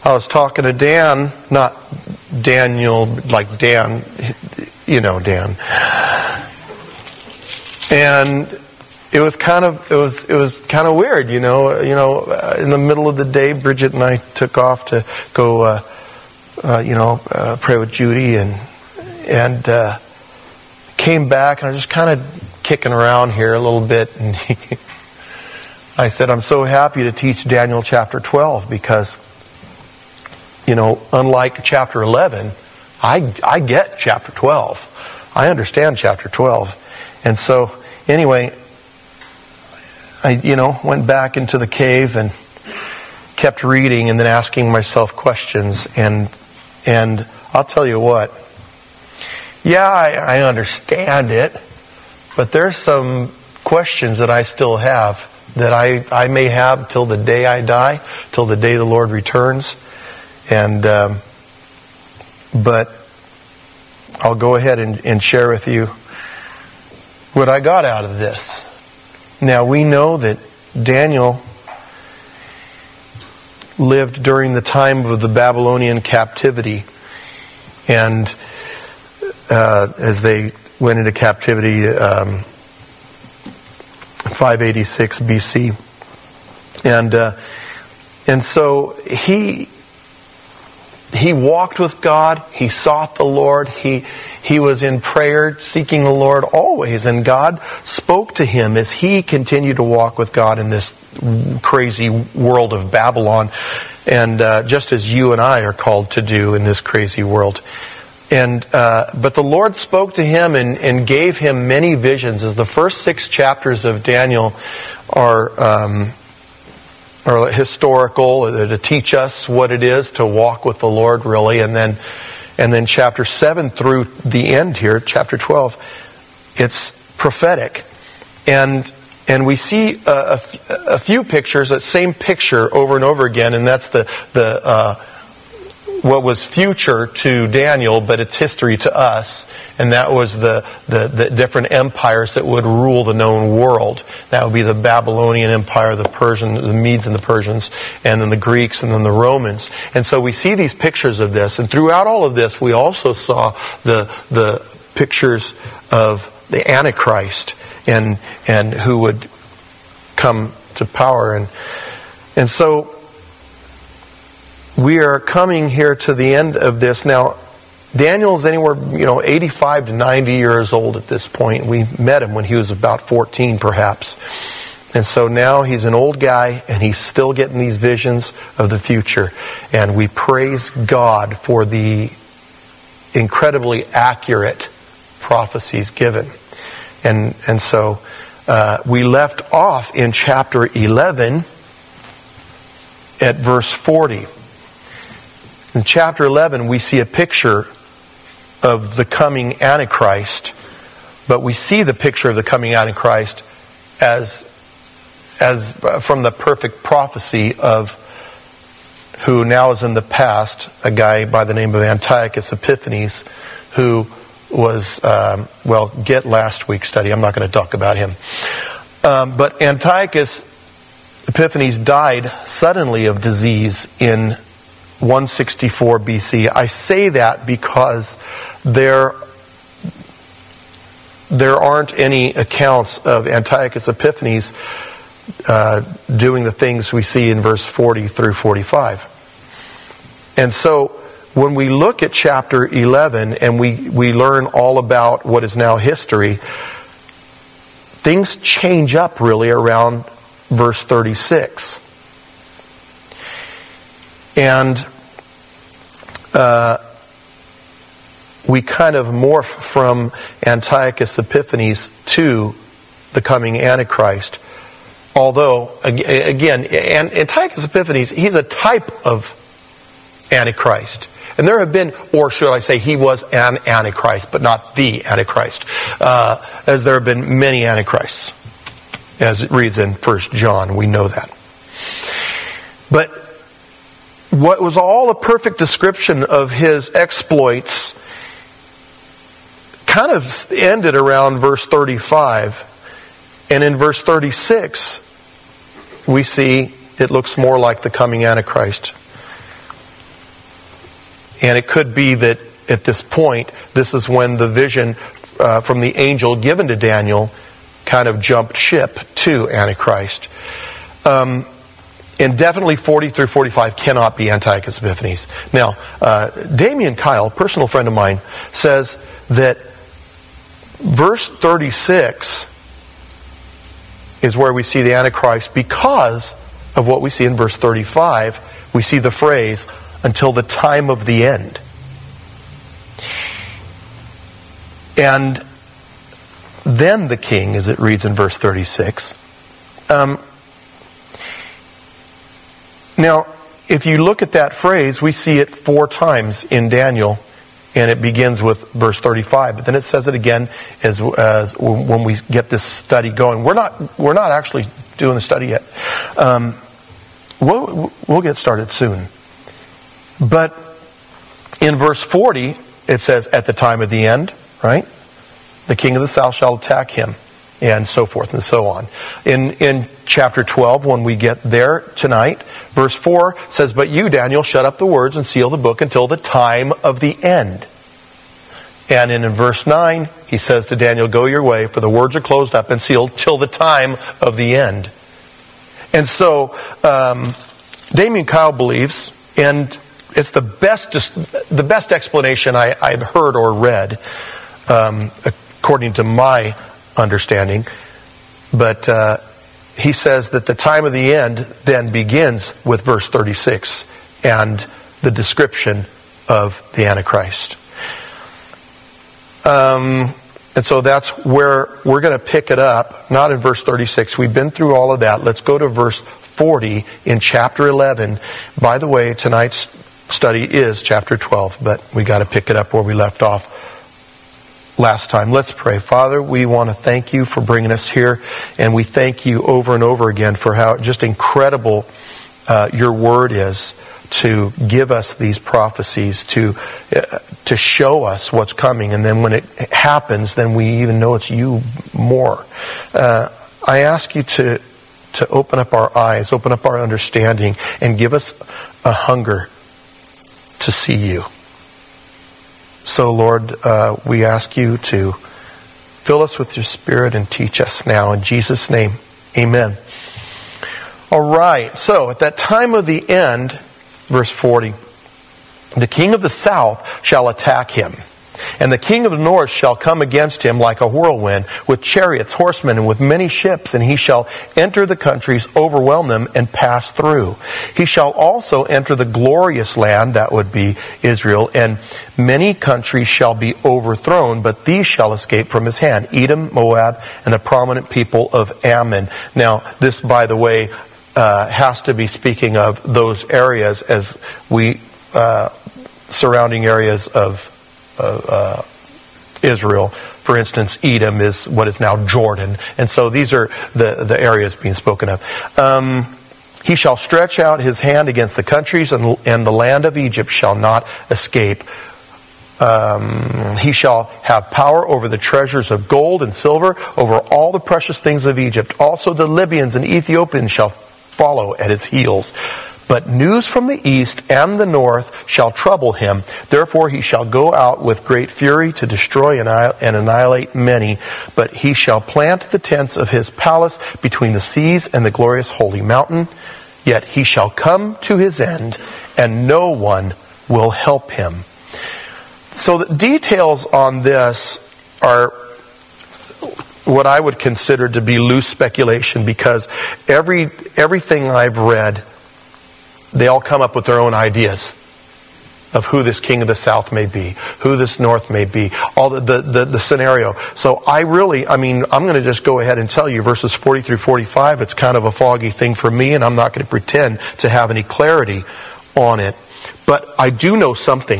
I was talking to Dan, not Daniel, like Dan, you know Dan. And it was kind of weird, in the middle of the day, Bridget and I took off to go, pray with Judy, and came back, and I was just kind of kicking around here a little bit, and I said, I'm so happy to teach Daniel chapter 12 because, unlike chapter 11, I get chapter 12. I understand chapter 12. And so, anyway, I, went back into the cave and kept reading and then asking myself questions. And I'll tell you what, I understand it, but there's some questions that I still have that I may have till the day I die, till the day the Lord returns. And but I'll go ahead and share with you what I got out of this. Now, we know that Daniel lived during the time of the Babylonian captivity. And as they went into captivity, 586 BC. And so he walked with God. He sought the Lord. He was in prayer, seeking the Lord always. And God spoke to him as he continued to walk with God in this crazy world of Babylon. And just as you and I are called to do in this crazy world. And but the Lord spoke to him and gave him many visions. As the first 6 chapters of Daniel are historical, to teach us what it is to walk with the Lord, really. And then chapter 7 through the end here, chapter 12, it's prophetic. And we see a few pictures, that same picture over and over again, and that's the what was future to Daniel, but it's history to us. And that was the different empires that would rule the known world. That would be the Babylonian Empire, the Persian, the Medes and the Persians, and then the Greeks, and then the Romans. And so we see these pictures of this. And throughout all of this, we also saw the pictures of the Antichrist and who would come to power. And so we are coming here to the end of this. Now, Daniel's anywhere, 85 to 90 years old at this point. We met him when he was about 14, perhaps. And so now he's an old guy, and he's still getting these visions of the future. And we praise God for the incredibly accurate prophecies given. And so we left off in chapter 11 at verse 40. In chapter 11, we see a picture of the coming Antichrist, but we see the picture of the coming Antichrist as from the perfect prophecy of who now is in the past, a guy by the name of Antiochus Epiphanes, who was, get last week's study. I'm not going to talk about him. But Antiochus Epiphanes died suddenly of disease in 164 BC. I say that because there aren't any accounts of Antiochus Epiphanes doing the things we see in verse 40 through 45. And so when we look at chapter 11 and we learn all about what is now history, things change up really around verse 36. And we kind of morph from Antiochus Epiphanes to the coming Antichrist. Although, again, Antiochus Epiphanes, he's a type of Antichrist. And there have been, or should I say, he was an Antichrist, but not the Antichrist. As there have been many Antichrists. As it reads in 1 John, we know that. But what was all a perfect description of his exploits kind of ended around verse 35. And in verse 36, we see it looks more like the coming Antichrist. And it could be that at this point, this is when the vision from the angel given to Daniel kind of jumped ship to Antichrist. And definitely 40 through 45 cannot be Antiochus Epiphanes. Now, Damian Kyle, personal friend of mine, says that verse 36 is where we see the Antichrist because of what we see in verse 35. We see the phrase, until the time of the end. And then the king, as it reads in verse 36. Now, if you look at that phrase, we see it 4 times in Daniel, and it begins with verse 35. But then it says it again as when we get this study going. We're not actually doing the study yet. We'll get started soon. But in verse 40, it says, at the time of the end, right? The king of the south shall attack him, and so forth and so on. In chapter 12, when we get there tonight, verse 4 says, but you, Daniel, shut up the words and seal the book until the time of the end. And in verse 9, he says to Daniel, go your way, for the words are closed up and sealed till the time of the end. And so, Damian Kyle believes, and it's the best explanation I've heard or read, according to my understanding. But he says that the time of the end then begins with verse 36 and the description of the Antichrist. And so that's where we're going to pick it up, not in verse 36. We've been through all of that. Let's go to verse 40 in chapter 11. By the way, tonight's study is chapter 12, but we got to pick it up where we left off last time. Let's pray. Father, we want to thank you for bringing us here, and we thank you over and over again for how just incredible your word is to give us these prophecies, to show us what's coming, and then when it happens, then we even know it's you more. I ask you to open up our eyes, open up our understanding, and give us a hunger to see you. So, Lord, we ask you to fill us with your Spirit and teach us now. In Jesus' name, amen. All right, so at that time of the end, verse 40, the king of the south shall attack him, and the king of the north shall come against him like a whirlwind, with chariots, horsemen, and with many ships, and he shall enter the countries, overwhelm them, and pass through. He shall also enter the glorious land, that would be Israel, and many countries shall be overthrown, but these shall escape from his hand, Edom, Moab, and the prominent people of Ammon. Now, this, by the way, has to be speaking of those areas as we surrounding areas of Israel. For instance, Edom is what is now Jordan. And so these are the areas being spoken of. He shall stretch out his hand against the countries, and the land of Egypt shall not escape. He shall have power over the treasures of gold and silver, over all the precious things of Egypt. Also the Libyans and Ethiopians shall follow at his heels. But news from the east and the north shall trouble him. Therefore he shall go out with great fury to destroy and annihilate many. But he shall plant the tents of his palace between the seas and the glorious holy mountain. Yet he shall come to his end, and no one will help him. So the details on this are what I would consider to be loose speculation, because everything I've read, they all come up with their own ideas of who this king of the south may be, who this north may be, all the scenario. So I'm going to just go ahead and tell you verses 40 through 45. It's kind of a foggy thing for me, and I'm not going to pretend to have any clarity on it. But I do know something,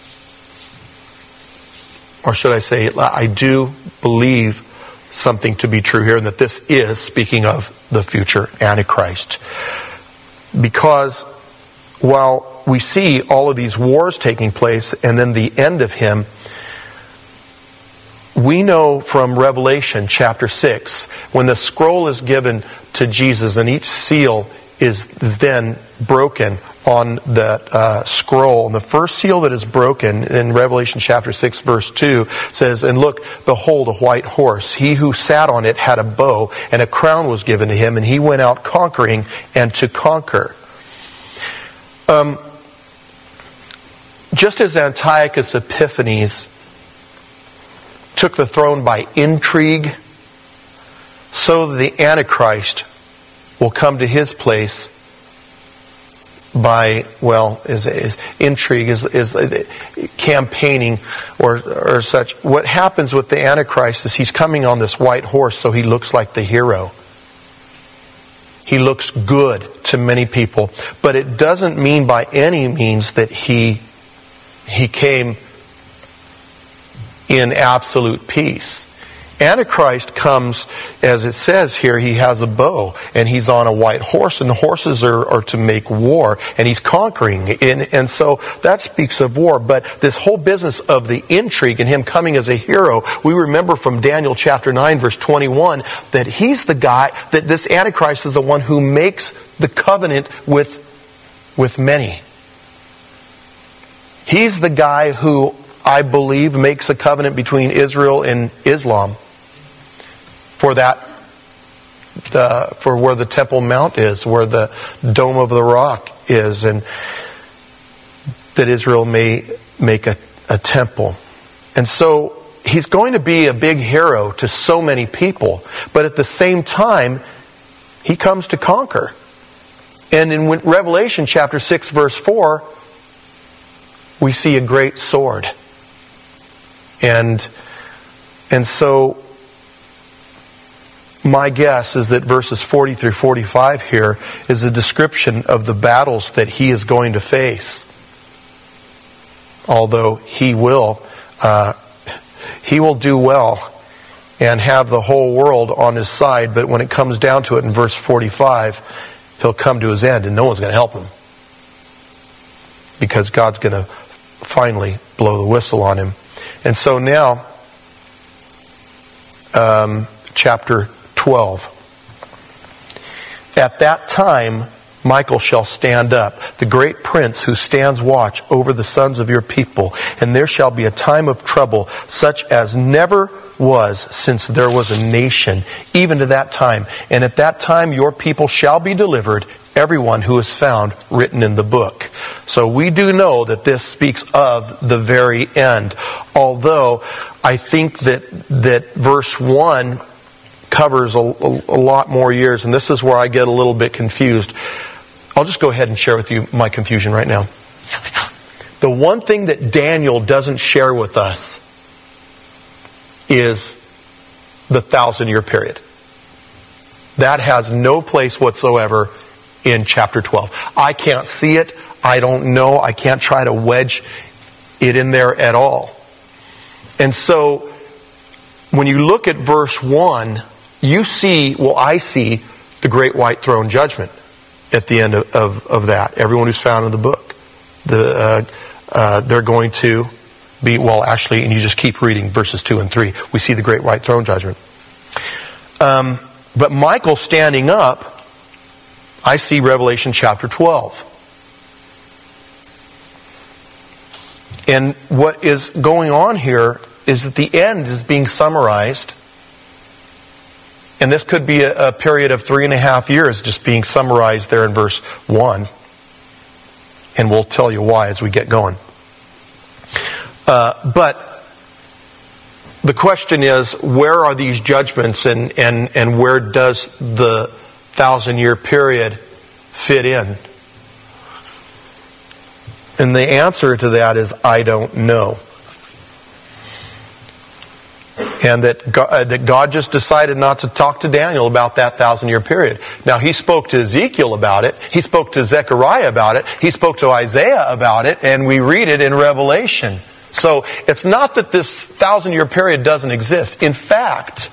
or should I say, I do believe something to be true here, and that this is speaking of the future Antichrist. Because while we see all of these wars taking place and then the end of him, we know from Revelation chapter 6, when the scroll is given to Jesus and each seal is then broken, on that scroll. And the first seal that is broken in Revelation chapter 6 verse 2 says, "And look, behold, a white horse. He who sat on it had a bow, and a crown was given to him, and he went out conquering and to conquer." Just as Antiochus Epiphanes took the throne by intrigue, so the Antichrist will come to his place by, intrigue is campaigning or such. What happens with the Antichrist is he's coming on this white horse, so he looks like the hero. He looks good to many people, but it doesn't mean by any means that he came in absolute peace. Antichrist comes, as it says here, he has a bow, and he's on a white horse, and horses are to make war, and he's conquering. And so that speaks of war. But this whole business of the intrigue and him coming as a hero, we remember from Daniel chapter 9, verse 21, that he's the guy, that this Antichrist is the one who makes the covenant with many. He's the guy who, I believe, makes a covenant between Israel and Islam for where the Temple Mount is, where the Dome of the Rock is, and that Israel may make a temple. And so he's going to be a big hero to so many people, but at the same time, he comes to conquer. And in Revelation chapter 6 verse 4, we see a great sword. And so my guess is that verses 40 through 45 here is a description of the battles that he is going to face. Although he will do well and have the whole world on his side, but when it comes down to it in verse 45, he'll come to his end and no one's going to help him. Because God's going to finally blow the whistle on him. And so now, chapter 12. "At that time, Michael shall stand up, the great prince who stands watch over the sons of your people. And there shall be a time of trouble, such as never was since there was a nation, even to that time. And at that time your people shall be delivered, everyone who is found written in the book." So we do know that this speaks of the very end. Although I think that verse 1 covers a lot more years, and this is where I get a little bit confused. I'll just go ahead and share with you my confusion right now. The one thing that Daniel doesn't share with us is the 1,000-year period. That has no place whatsoever in chapter 12. I can't see it. I don't know. I can't try to wedge it in there at all. And so, when you look at verse 1, you see, I see the great white throne judgment at the end of that. Everyone who's found in the book. They're going to be, and you just keep reading verses 2 and 3. We see the great white throne judgment. But Michael standing up, I see Revelation chapter 12. And what is going on here is that the end is being summarized. And this could be a period of 3.5 years just being summarized there in verse 1. And we'll tell you why as we get going. But the question is, where are these judgments and where does the 1,000-year period fit in? And the answer to that is, I don't know. And that God just decided not to talk to Daniel about that 1,000-year period. Now, he spoke to Ezekiel about it. He spoke to Zechariah about it. He spoke to Isaiah about it. And we read it in Revelation. So, it's not that this 1,000-year period doesn't exist. In fact,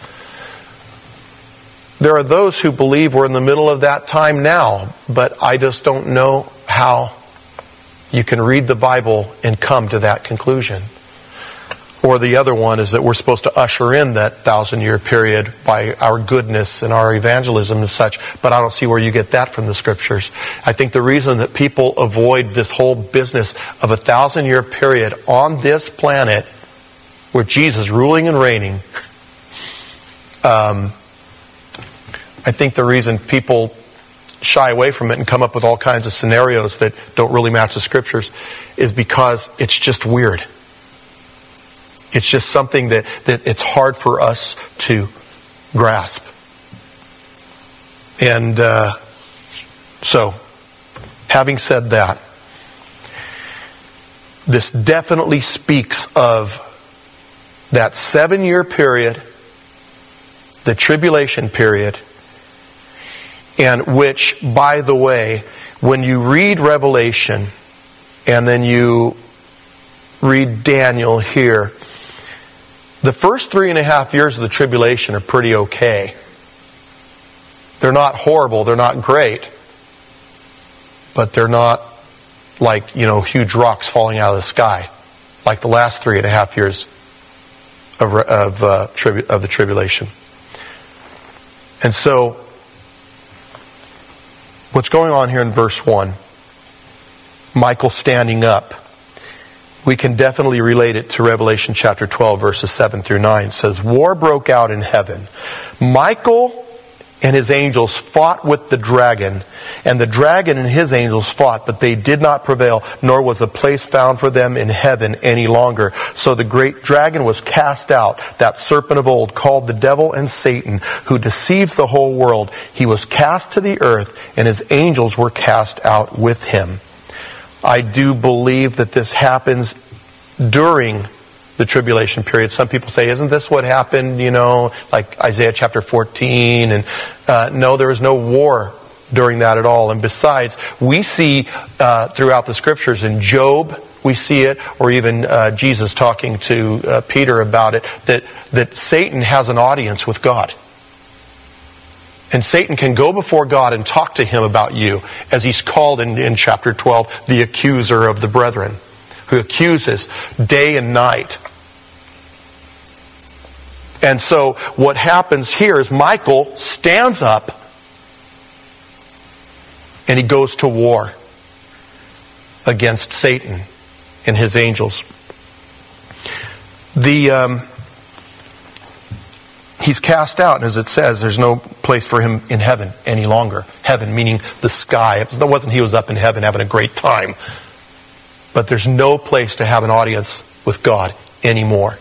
there are those who believe we're in the middle of that time now. But I just don't know how you can read the Bible and come to that conclusion. Or the other one is that we're supposed to usher in that 1,000-year period by our goodness and our evangelism and such. But I don't see where you get that from the Scriptures. I think the reason that people avoid this whole business of a 1,000-year period on this planet with Jesus ruling and reigning, I think the reason people shy away from it and come up with all kinds of scenarios that don't really match the Scriptures is because it's just weird. It's just something that it's hard for us to grasp. And so, having said that, this definitely speaks of that 7-year period, the tribulation period, and which, by the way, when you read Revelation and then you read Daniel here, the first 3.5 years of the tribulation are pretty okay. They're not horrible, they're not great, but they're not like, huge rocks falling out of the sky, like the last 3.5 years of the tribulation. And so, what's going on here in verse 1, Michael standing up, we can definitely relate it to Revelation chapter 12, verses 7 through 9. It says, war broke out in heaven. Michael and his angels fought with the dragon, and the dragon and his angels fought, but they did not prevail, nor was a place found for them in heaven any longer. So the great dragon was cast out, that serpent of old, called the devil and Satan, who deceives the whole world. He was cast to the earth, and his angels were cast out with him. I do believe that this happens during the tribulation period. Some people say, isn't this what happened, like Isaiah chapter 14? And no, there was no war during that at all. And besides, we see throughout the Scriptures, in Job, we see it, or even Jesus talking to Peter about it, that Satan has an audience with God. And Satan can go before God and talk to him about you, as he's called in chapter 12, the accuser of the brethren, who accuses day and night. And so what happens here is Michael stands up and he goes to war against Satan and his angels. He's cast out, and as it says, there's no place for him in heaven any longer. Heaven meaning the sky. It wasn't he was up in heaven having a great time. But there's no place to have an audience with God anymore.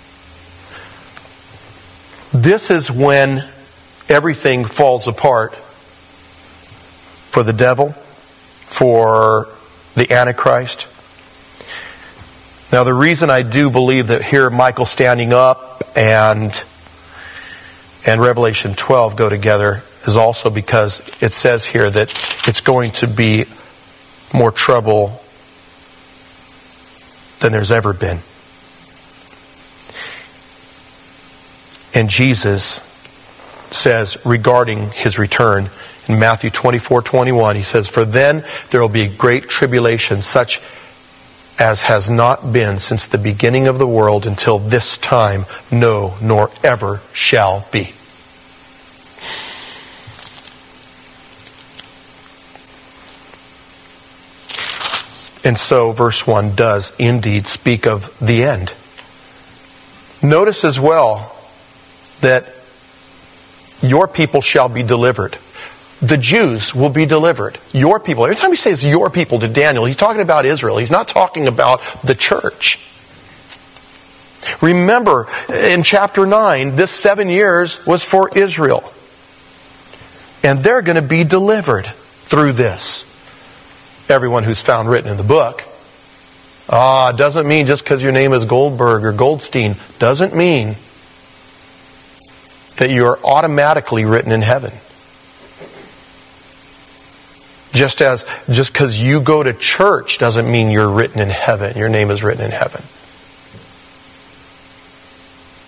This is when everything falls apart for the devil, for the Antichrist. Now the reason I do believe that here Michael standing up and Revelation 12 go together is also because it says here that it's going to be more trouble than there's ever been. And Jesus says regarding his return in Matthew 24:21, he says, for then there will be a great tribulation, such as has not been since the beginning of the world until this time, no, nor ever shall be. And so verse 1 does indeed speak of the end. Notice as well that your people shall be delivered. The Jews will be delivered. Your people. Every time he says your people to Daniel, he's talking about Israel. He's not talking about the church. Remember, in chapter 9, this 7 years was for Israel. And they're going to be delivered through this. Everyone who's found written in the book. Doesn't mean just because your name is Goldberg or Goldstein, doesn't mean that you're automatically written in heaven. Just because you go to church doesn't mean you're written in heaven. Your name is written in heaven.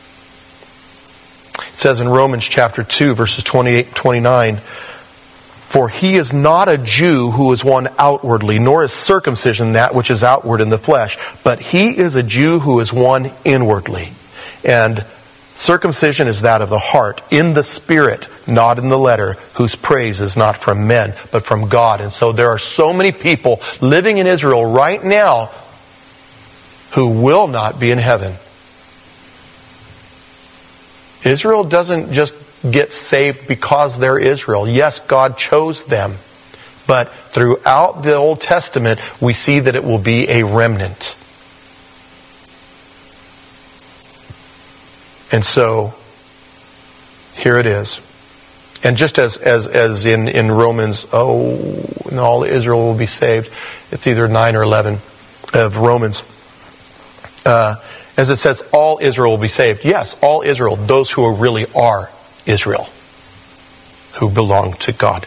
It says in Romans chapter 2, verses 28-29, For he is not a Jew who is one outwardly, nor is circumcision that which is outward in the flesh, but he is a Jew who is one inwardly. And circumcision is that of the heart, in the spirit, not in the letter, whose praise is not from men, but from God. And so there are so many people living in Israel right now who will not be in heaven. Israel doesn't just get saved because they're Israel. Yes, God chose them. But throughout the Old Testament, we see that it will be a remnant. And so, here it is. And just as in Romans, all Israel will be saved. It's either 9 or 11 of Romans. As it says, all Israel will be saved. Yes, all Israel, those who really are Israel, who belong to God.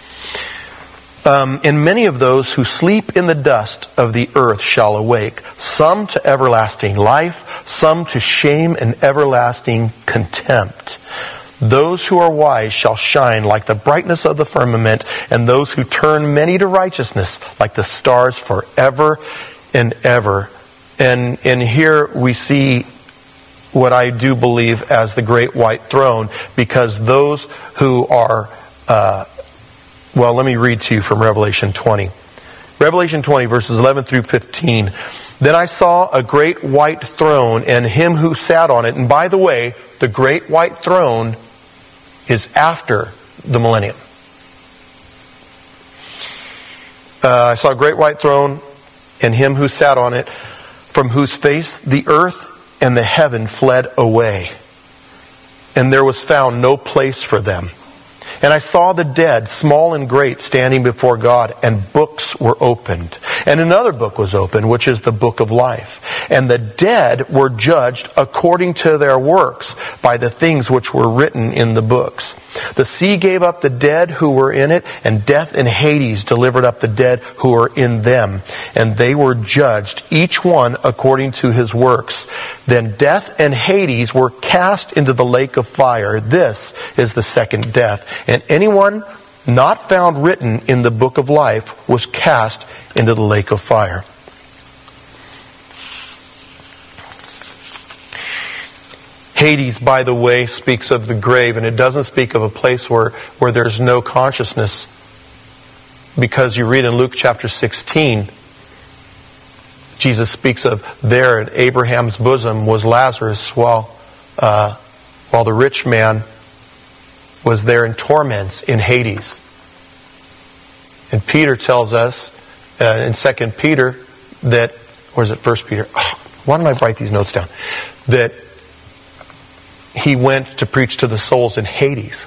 And many of those who sleep in the dust of the earth shall awake, some to everlasting life, some to shame and everlasting contempt. Those who are wise shall shine like the brightness of the firmament, and those who turn many to righteousness like the stars forever and ever. And here we see what I do believe as the great white throne, because those who are, let me read to you from Revelation 20. Revelation 20, verses 11 through 15. Then I saw a great white throne and him who sat on it. And by the way, the great white throne is after the millennium. I saw a great white throne and him who sat on it, from whose face the earth and the heaven fled away, and there was found no place for them. And I saw the dead, small and great, standing before God, and books were opened. And another book was opened, which is the book of life. And the dead were judged according to their works by the things which were written in the books. The sea gave up the dead who were in it, and death and Hades delivered up the dead who were in them. And they were judged, each one according to his works. Then death and Hades were cast into the lake of fire. This is the second death. And anyone not found written in the book of life was cast into the lake of fire. Hades, by the way, speaks of the grave, and it doesn't speak of a place where there's no consciousness. Because you read in Luke chapter 16, Jesus speaks of there in Abraham's bosom was Lazarus, while the rich man was there in torments in Hades. And Peter tells us in 2 Peter that, or is it 1 Peter? Why don't I write these notes down? That he went to preach to the souls in Hades.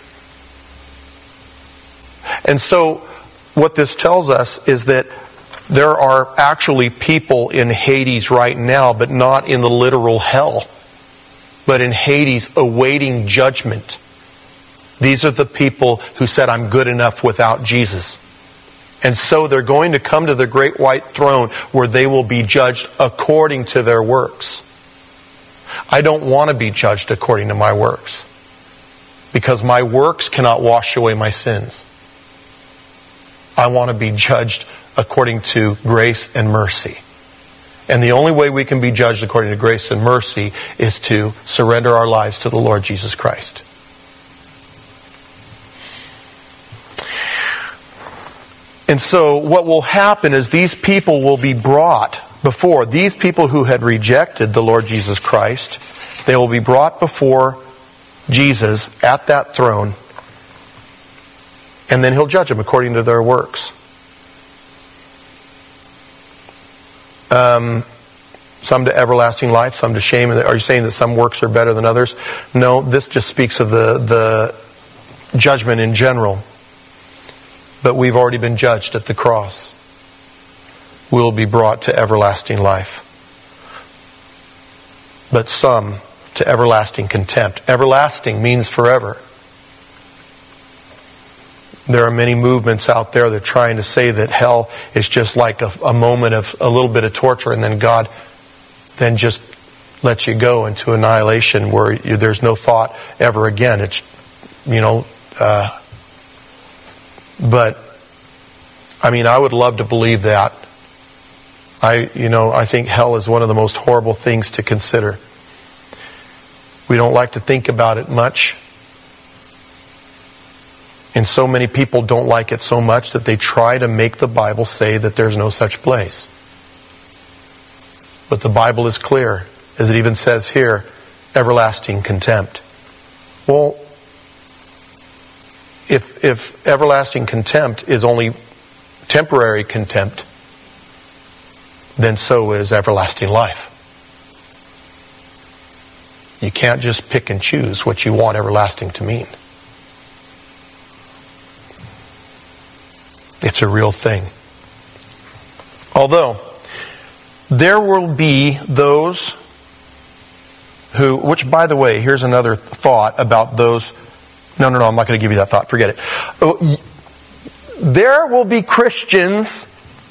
And so what this tells us is that there are actually people in Hades right now, but not in the literal hell, but in Hades awaiting judgment. These are the people who said, I'm good enough without Jesus. And so they're going to come to the great white throne where they will be judged according to their works. I don't want to be judged according to my works, because my works cannot wash away my sins. I want to be judged according to grace and mercy. And the only way we can be judged according to grace and mercy is to surrender our lives to the Lord Jesus Christ. And so what will happen is these people will be brought before, these people who had rejected the Lord Jesus Christ, they will be brought before Jesus at that throne, and then He'll judge them according to their works. Some to everlasting life, some to shame. Are you saying that some works are better than others? No, this just speaks of the judgment in general. But we've already been judged at the cross. We'll be brought to everlasting life. But some to everlasting contempt. Everlasting means forever. There are many movements out there that are trying to say that hell is just like a moment of a little bit of torture, and then God then just lets you go into annihilation where there's no thought ever again. It's, But, I would love to believe that. I think hell is one of the most horrible things to consider. We don't like to think about it much. And so many people don't like it so much that they try to make the Bible say that there's no such place. But the Bible is clear, as it even says here, everlasting contempt. Well, if everlasting contempt is only temporary contempt, then so is everlasting life. You can't just pick and choose what you want everlasting to mean. It's a real thing. Although, there will be those who, which by the way, here's another thought about those. No, I'm not going to give you that thought. Forget it. There will be Christians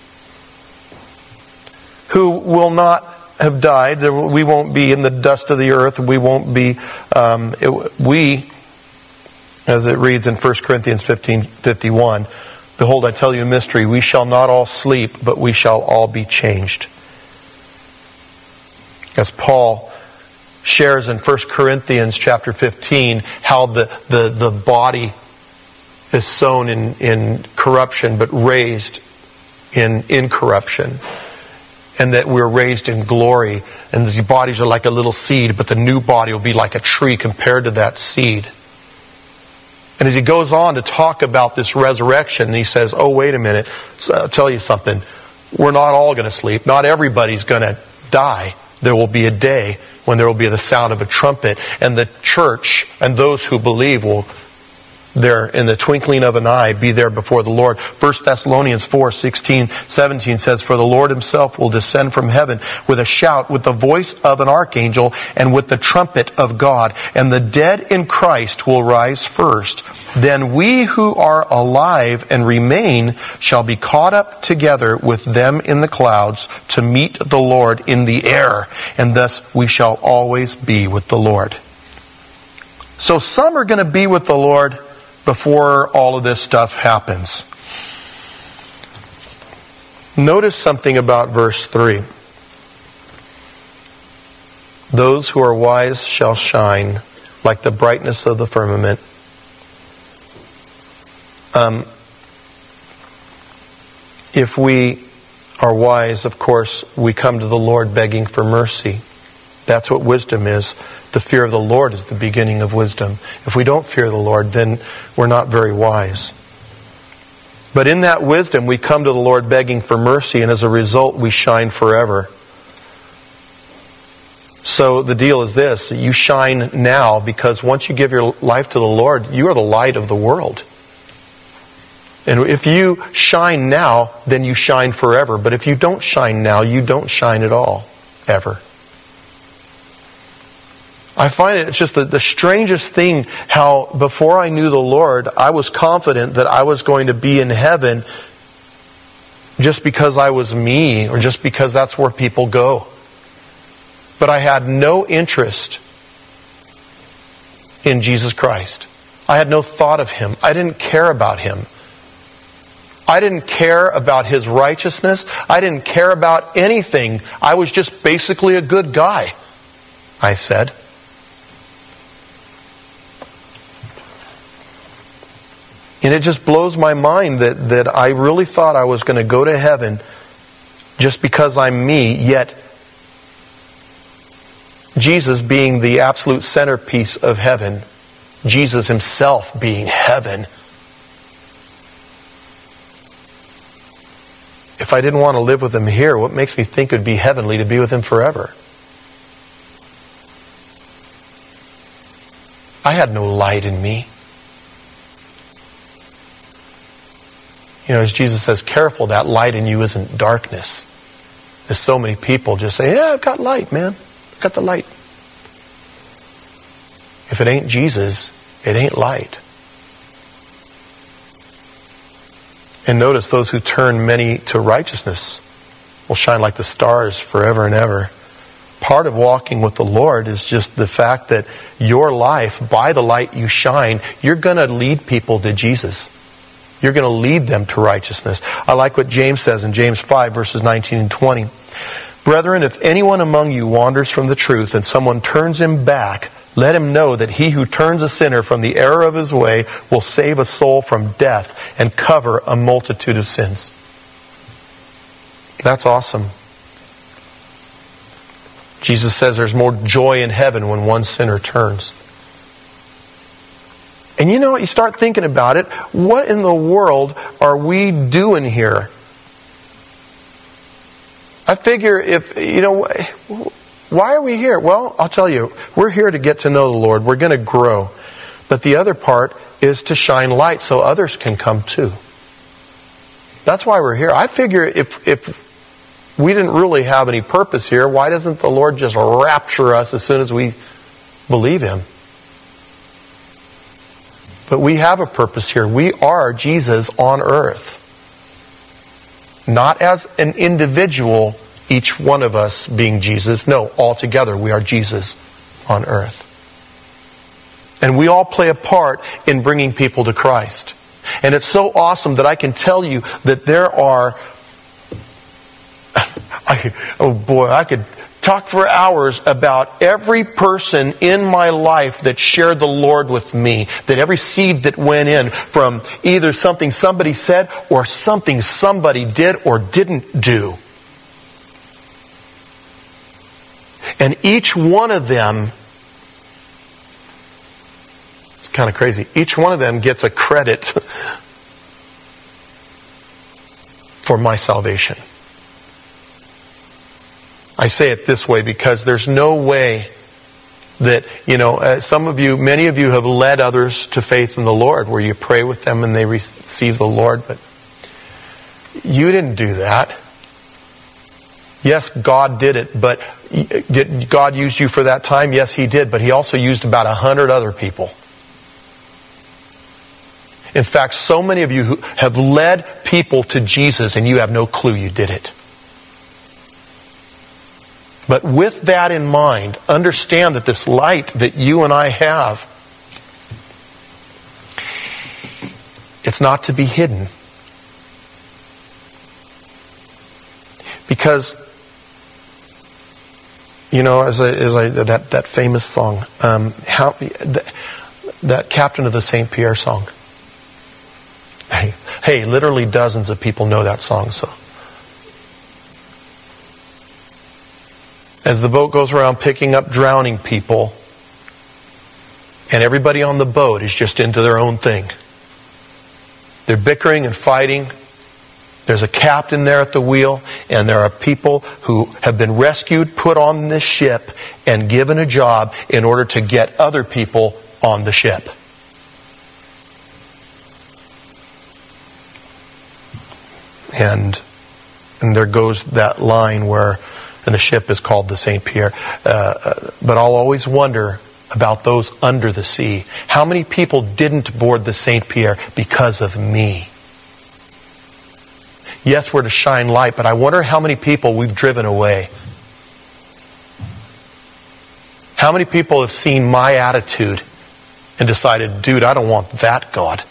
who will not have died. We won't be in the dust of the earth. We won't be, as it reads in 1 Corinthians 15:51, behold, I tell you a mystery. We shall not all sleep, but we shall all be changed. As Paul shares in 1 Corinthians chapter 15, how the body is sown in corruption, but raised in incorruption. And that we're raised in glory. And these bodies are like a little seed, but the new body will be like a tree compared to that seed. And as he goes on to talk about this resurrection, he says, oh, wait a minute, I'll tell you something. We're not all going to sleep. Not everybody's going to die. There will be a day when there will be the sound of a trumpet, and the church and those who believe will, there in the twinkling of an eye, be there before the Lord. 1 Thessalonians 4:16-17 says, for the Lord himself will descend from heaven with a shout, with the voice of an archangel, and with the trumpet of God. And the dead in Christ will rise first. Then we who are alive and remain shall be caught up together with them in the clouds to meet the Lord in the air. And thus we shall always be with the Lord. So some are going to be with the Lord before all of this stuff happens. Notice something about verse 3. Those who are wise shall shine like the brightness of the firmament. If we are wise, of course, we come to the Lord begging for mercy. That's what wisdom is. The fear of the Lord is the beginning of wisdom. If we don't fear the Lord, then we're not very wise. But in that wisdom, we come to the Lord begging for mercy, and as a result, we shine forever. So the deal is this: you shine now, because once you give your life to the Lord, you are the light of the world. And if you shine now, then you shine forever. But if you don't shine now, you don't shine at all, ever. I find it's just the strangest thing how before I knew the Lord, I was confident that I was going to be in heaven just because I was me, or just because that's where people go. But I had no interest in Jesus Christ. I had no thought of Him. I didn't care about Him. I didn't care about His righteousness. I didn't care about anything. I was just basically a good guy, I said. And it just blows my mind that I really thought I was going to go to heaven just because I'm me, yet Jesus being the absolute centerpiece of heaven, Jesus Himself being heaven. If I didn't want to live with Him here, what makes me think it would be heavenly to be with Him forever? I had no light in me. You know, as Jesus says, careful, that light in you isn't darkness. There's so many people just say, yeah, I've got light, man. I've got the light. If it ain't Jesus, it ain't light. And notice those who turn many to righteousness will shine like the stars forever and ever. Part of walking with the Lord is just the fact that your life, by the light you shine, you're going to lead people to Jesus. You're going to lead them to righteousness. I like what James says in James 5, verses 19 and 20. Brethren, if anyone among you wanders from the truth and someone turns him back, let him know that he who turns a sinner from the error of his way will save a soul from death and cover a multitude of sins. That's awesome. Jesus says there's more joy in heaven when one sinner turns. And you know what? You start thinking about it. What in the world are we doing here? I figure why are we here? Well, I'll tell you, we're here to get to know the Lord. We're going to grow. But the other part is to shine light so others can come too. That's why we're here. I figure if we didn't really have any purpose here, why doesn't the Lord just rapture us as soon as we believe Him? But we have a purpose here. We are Jesus on earth. Not as an individual, each one of us being Jesus. No, all together we are Jesus on earth. And we all play a part in bringing people to Christ. And it's so awesome that I can tell you that there are... I could talk for hours about every person in my life that shared the Lord with me. That every seed that went in from either something somebody said or something somebody did or didn't do. And each one of them, it's kind of crazy, each one of them gets a credit for my salvation. I say it this way because there's no way that, many of you have led others to faith in the Lord, where you pray with them and they receive the Lord, but you didn't do that. Yes, God did it, but did God use you for that time? Yes, He did, but He also used about 100 other people. In fact, so many of you who have led people to Jesus and you have no clue you did it. But with that in mind, understand that this light that you and I have, it's not to be hidden. Because, that famous song, that Captain of the St. Pierre song. Hey, literally dozens of people know that song, so. As the boat goes around picking up drowning people, and everybody on the boat is just into their own thing. They're bickering and fighting. There's a captain there at the wheel, and there are people who have been rescued, put on this ship, and given a job in order to get other people on the ship. And there goes that line where, and the ship is called the St. Pierre. But I'll always wonder about those under the sea. How many people didn't board the St. Pierre because of me? Yes, we're to shine light, but I wonder how many people we've driven away. How many people have seen my attitude and decided, dude, I don't want that God.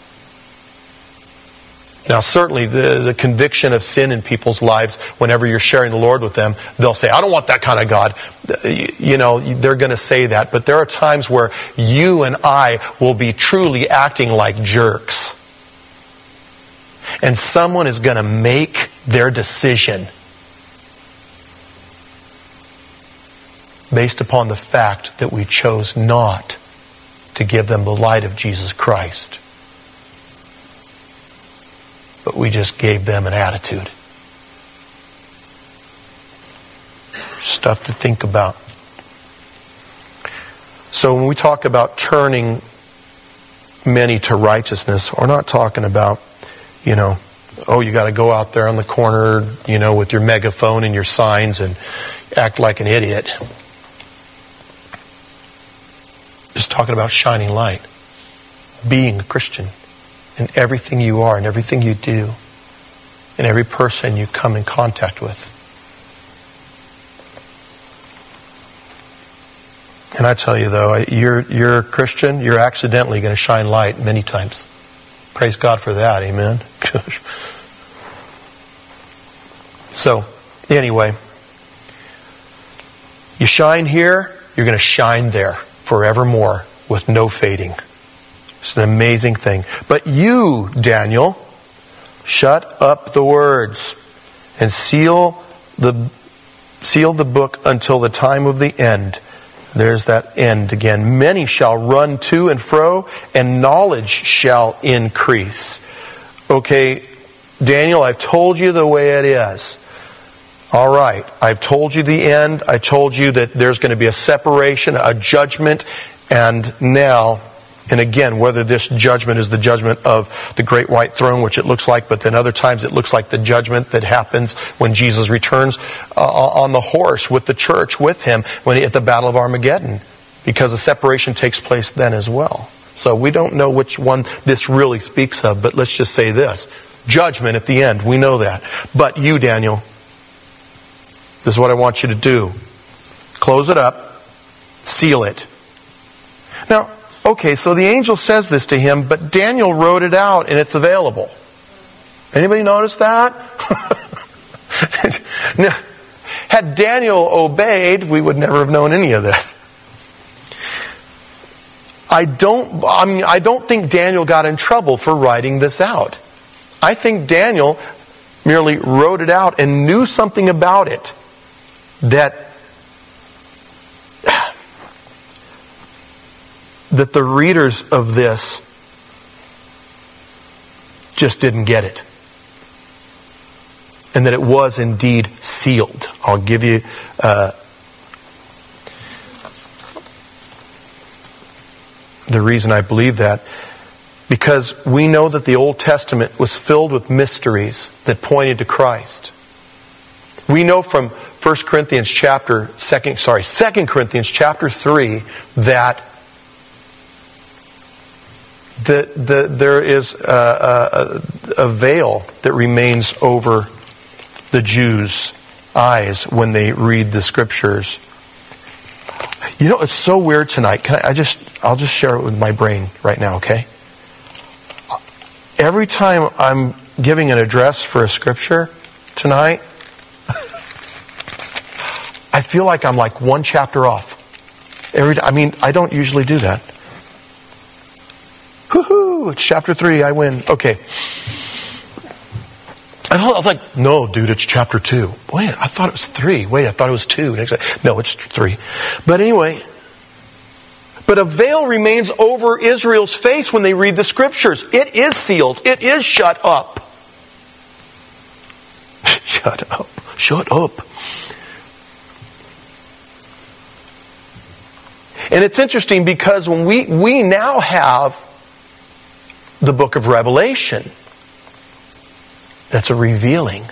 Now, certainly the conviction of sin in people's lives, whenever you're sharing the Lord with them, they'll say, I don't want that kind of God. They're going to say that. But there are times where you and I will be truly acting like jerks. And someone is going to make their decision based upon the fact that we chose not to give them the light of Jesus Christ. But we just gave them an attitude. Stuff to think about. So when we talk about turning many to righteousness, we're not talking about, you got to go out there on the corner, with your megaphone and your signs and act like an idiot. Just talking about shining light. Being a Christian. In everything you are, in everything you do, in every person you come in contact with. And I tell you though, you're a Christian, you're accidentally going to shine light many times. Praise God for that. Amen. So, anyway, you shine here, you're going to shine there forevermore with no fading. It's an amazing thing. But you, Daniel, shut up the words and seal the book until the time of the end. There's that end again. Many shall run to and fro, and knowledge shall increase. Okay, Daniel, I've told you the way it is. All right, I've told you the end. I told you that there's going to be a separation, a judgment, and now, and again, whether this judgment is the judgment of the great white throne, which it looks like, but then other times it looks like the judgment that happens when Jesus returns on the horse with the church with him at the Battle of Armageddon, because a separation takes place then as well. So we don't know which one this really speaks of, but let's just say this. Judgment at the end, we know that. But you, Daniel, this is what I want you to do. Close it up, seal it. Now, okay, so the angel says this to him, but Daniel wrote it out and it's available. Anybody notice that? Now, had Daniel obeyed, we would never have known any of this. I don't think Daniel got in trouble for writing this out. I think Daniel merely wrote it out and knew something about it that the readers of this just didn't get it. And that it was indeed sealed. I'll give you the reason I believe that. Because we know that the Old Testament was filled with mysteries that pointed to Christ. We know from 2 Corinthians chapter 3 that there is a veil that remains over the Jews' eyes when they read the Scriptures. You know, it's so weird tonight. I'll just share it with my brain right now, okay? Every time I'm giving an address for a Scripture tonight, I feel like I'm like one chapter off. I don't usually do that. Woohoo! It's chapter 3. I win. Okay. I was like, no, dude, it's chapter 2. Wait, I thought it was 3. Wait, I thought it was 2. No, it's 3. But anyway, but a veil remains over Israel's face when they read the Scriptures. It is sealed. It is shut up. Shut up. Shut up. And it's interesting because when we now have the book of Revelation, that's a revealing.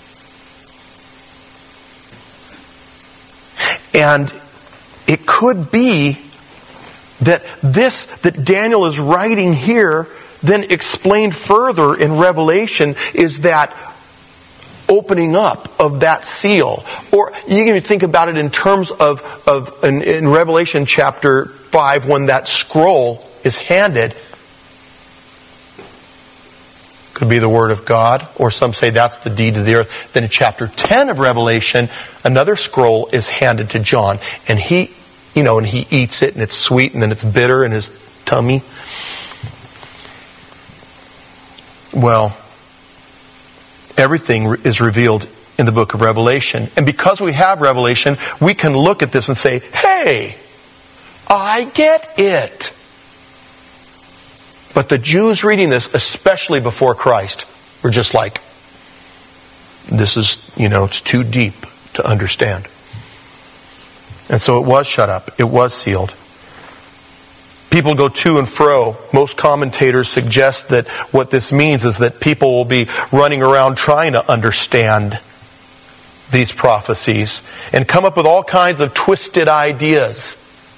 And it could be that that Daniel is writing here, then explained further in Revelation, is that opening up of that seal. Or you can think about it in terms of in Revelation chapter 5, when that scroll is handed. Could be the Word of God, or some say that's the deed of the earth. Then in chapter 10 of Revelation, another scroll is handed to John, and he eats it, and it's sweet, and then it's bitter in his tummy. Well, everything is revealed in the book of Revelation. And because we have Revelation, we can look at this and say, hey, I get it. But the Jews reading this, especially before Christ, were just like, this is, it's too deep to understand. And so it was shut up. It was sealed. People go to and fro. Most commentators suggest that what this means is that people will be running around trying to understand these prophecies and come up with all kinds of twisted ideas.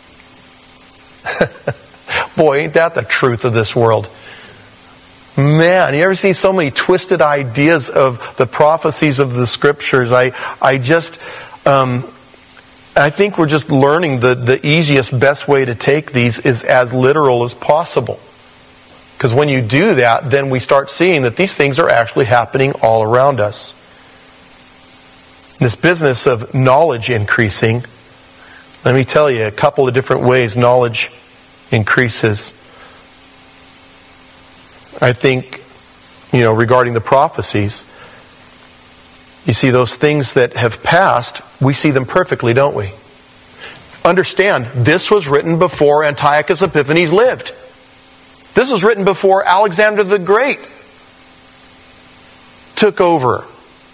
Boy, ain't that the truth of this world. Man, you ever see so many twisted ideas of the prophecies of the Scriptures? I think we're just learning the easiest, best way to take these is as literal as possible. Because when you do that, then we start seeing that these things are actually happening all around us. This business of knowledge increasing, let me tell you a couple of different ways knowledge increases. I think, regarding the prophecies, you see those things that have passed, we see them perfectly, don't we? Understand, this was written before Antiochus Epiphanes lived. This was written before Alexander the Great took over.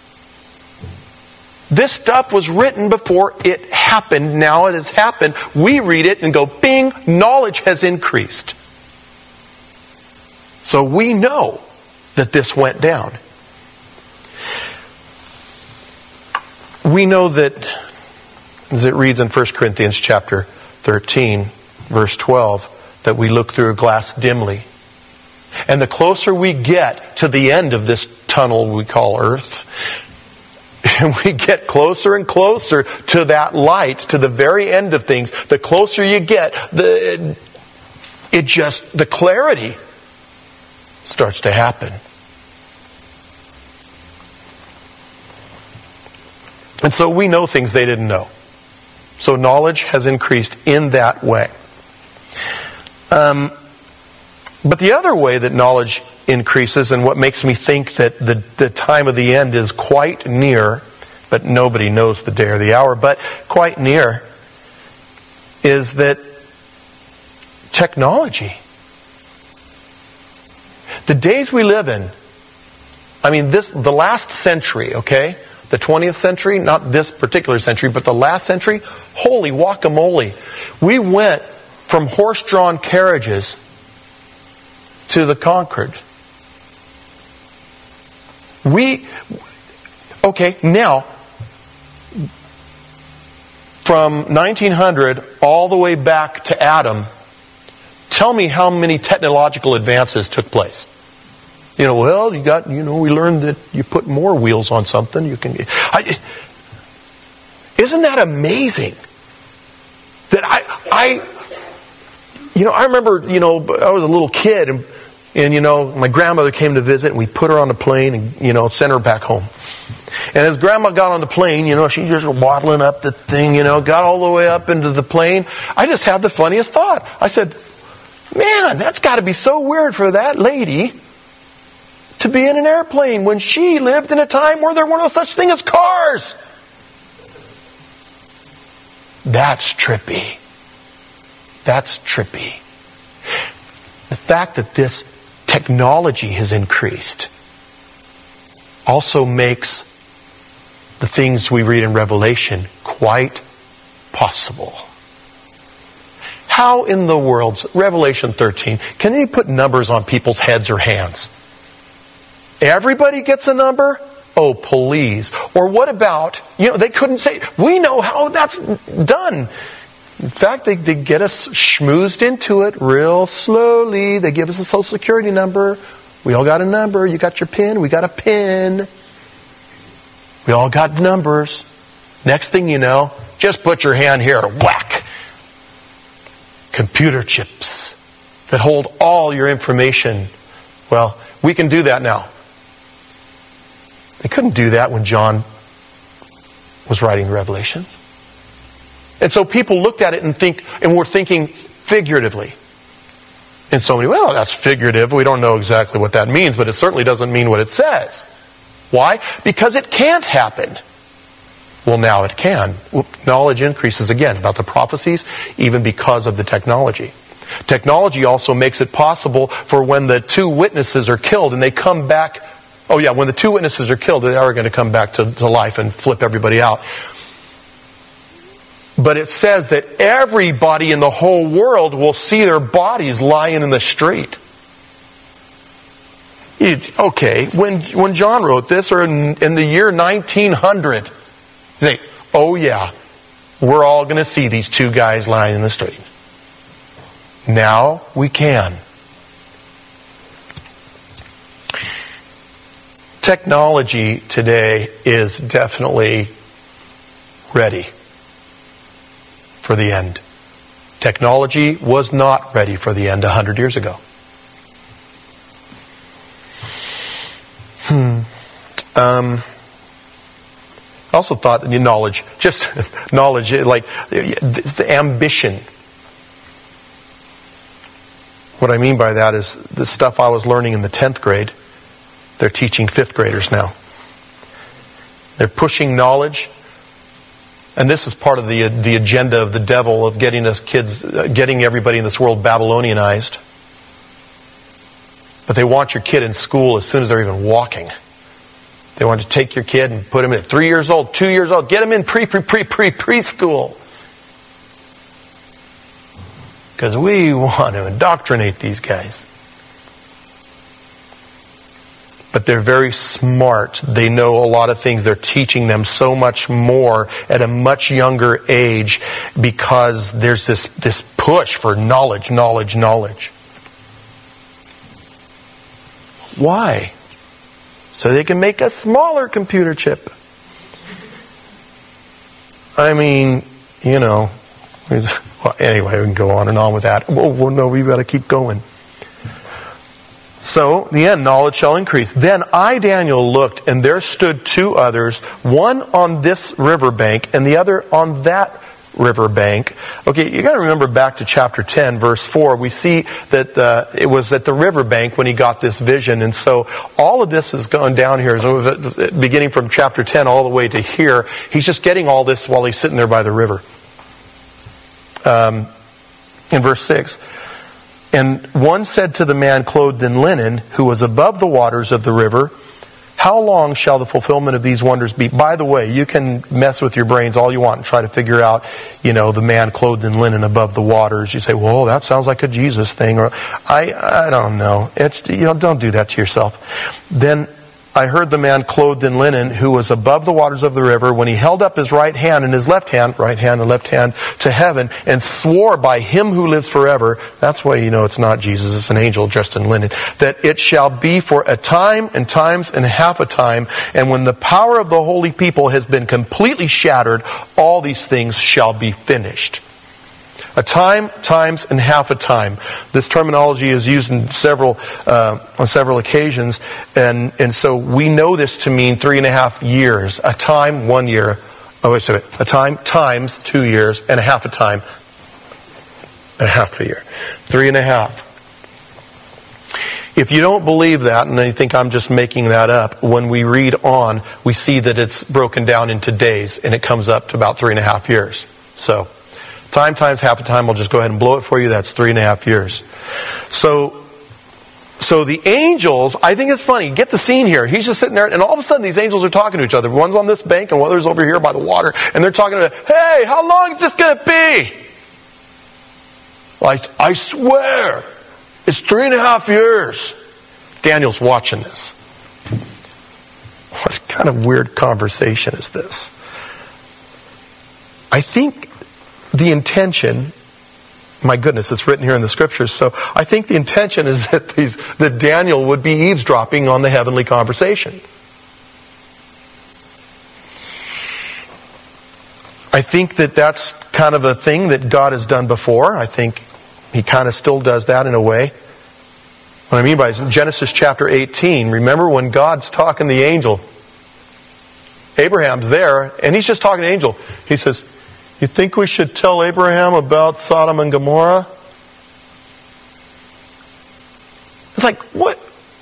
This stuff was written before it happened. Now it has happened. We read it and go, bing, knowledge has increased. So we know that this went down. We know that, as it reads in 1 Corinthians chapter 13, verse 12, that we look through a glass dimly. And the closer we get to the end of this tunnel we call Earth, and we get closer and closer to that light, to the very end of things, the closer you get, the clarity starts to happen. And so we know things they didn't know. So knowledge has increased in that way. But the other way that knowledge increases, and what makes me think that the time of the end is quite near, but nobody knows the day or the hour, but quite near, is that technology. The days we live in, the last century, okay? The 20th century, not this particular century, but the last century, holy guacamole. We went from horse-drawn carriages to the Concorde. Now, from 1900 all the way back to Adam, tell me how many technological advances took place. We learned that you put more wheels on something. Isn't that amazing? That I remember, I was a little kid and my grandmother came to visit and we put her on the plane and, sent her back home. And as Grandma got on the plane, she just waddling up the thing, got all the way up into the plane. I just had the funniest thought. I said, man, that's got to be so weird for that lady to be in an airplane when she lived in a time where there were no such thing as cars. That's trippy. That's trippy. The fact that this technology has increased also makes the things we read in Revelation quite possible. How in the world, Revelation 13, can you put numbers on people's heads or hands? Everybody gets a number? Oh, please. Or what about, they couldn't say, we know how that's done. In fact, they get us schmoozed into it real slowly. They give us a social security number. We all got a number. You got your PIN. We got a PIN. We all got numbers. Next thing you know, just put your hand here. Whack. Computer chips that hold all your information. Well, we can do that now. They couldn't do that when John was writing the Revelation. And so people looked at it and were thinking figuratively. And so many, well, that's figurative. We don't know exactly what that means, but it certainly doesn't mean what it says. Why? Because it can't happen. Well, now it can. Knowledge increases again about the prophecies, even because of the technology. Technology also makes it possible for when the two witnesses are killed and they come back. When the two witnesses are killed, they are going to come back to life and flip everybody out. But it says that everybody in the whole world will see their bodies lying in the street. When John wrote this, or in the year 1900, they say, we're all going to see these two guys lying in the street. Now we can. Technology today is definitely ready for the end. Technology was not ready for the end 100 years ago. I also thought that knowledge, just knowledge, like the ambition. What I mean by that is the stuff I was learning in the 10th grade, they're teaching 5th graders now. They're pushing knowledge. And this is part of the agenda of the devil of getting us kids, getting everybody in this world Babylonianized. But they want your kid in school as soon as they're even walking. They want to take your kid and put him in at 3 years old, 2 years old, get him in preschool. Because we want to indoctrinate these guys. But they're very smart. They know a lot of things. They're teaching them so much more at a much younger age because there's this push for knowledge. Why? So they can make a smaller computer chip. I mean, well, anyway, we can go on and on with that. Well, no, we've got to keep going. So, in the end, knowledge shall increase. Then I, Daniel, looked, and there stood 2 others, one on this riverbank, and the other on that riverbank. Okay, you got to remember back to chapter 10, verse 4. We see that it was at the riverbank when he got this vision, and so all of this is going down here, beginning from chapter 10 all the way to here. He's just getting all this while he's sitting there by the river. In verse 6. And one said to the man clothed in linen, who was above the waters of the river, how long shall the fulfillment of these wonders be? By the way, you can mess with your brains all you want and try to figure out, the man clothed in linen above the waters. You say, well, that sounds like a Jesus thing. Or, I don't know. It's, don't do that to yourself. Then I heard the man clothed in linen who was above the waters of the river when he held up his right hand and his left hand and left hand to heaven and swore by him who lives forever. That's why it's not Jesus, it's an angel dressed in linen. That it shall be for a time and times and half a time. And when the power of the holy people has been completely shattered, all these things shall be finished. A time, times, and half a time. This terminology is used in on several occasions, and so we know this to mean 3.5 years. A time, 1 year. Oh, wait a second. A time, times 2 years, and a half a time, a half a year. 3.5. If you don't believe that, and you think I'm just making that up, when we read on, we see that it's broken down into days, and it comes up to about 3.5 years. So, time times half a time, I'll just go ahead and blow it for you. That's 3.5 years. So the angels, I think it's funny. Get the scene here. He's just sitting there, and all of a sudden these angels are talking to each other. One's on this bank, and one's over here by the water. And they're talking about, hey, how long is this going to be? I swear, it's 3.5 years. Daniel's watching this. What kind of weird conversation is this? I think the intention, my goodness, it's written here in the scriptures, so I think the intention is that Daniel would be eavesdropping on the heavenly conversation. I think that that's kind of a thing that God has done before. I think He kind of still does that in a way. What I mean by is in Genesis chapter 18, remember when God's talking to the angel, Abraham's there, and He's just talking to the angel. He says, you think we should tell Abraham about Sodom and Gomorrah? It's like, what?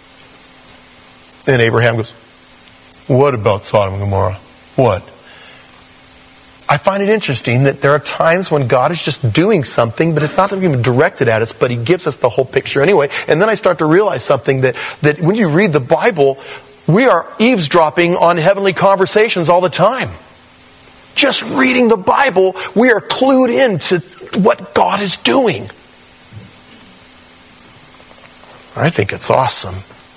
And Abraham goes, what about Sodom and Gomorrah? What? I find it interesting that there are times when God is just doing something, but it's not even directed at us, but He gives us the whole picture anyway. And then I start to realize something, that when you read the Bible, we are eavesdropping on heavenly conversations all the time. Just reading the Bible, we are clued into what God is doing. I think it's awesome.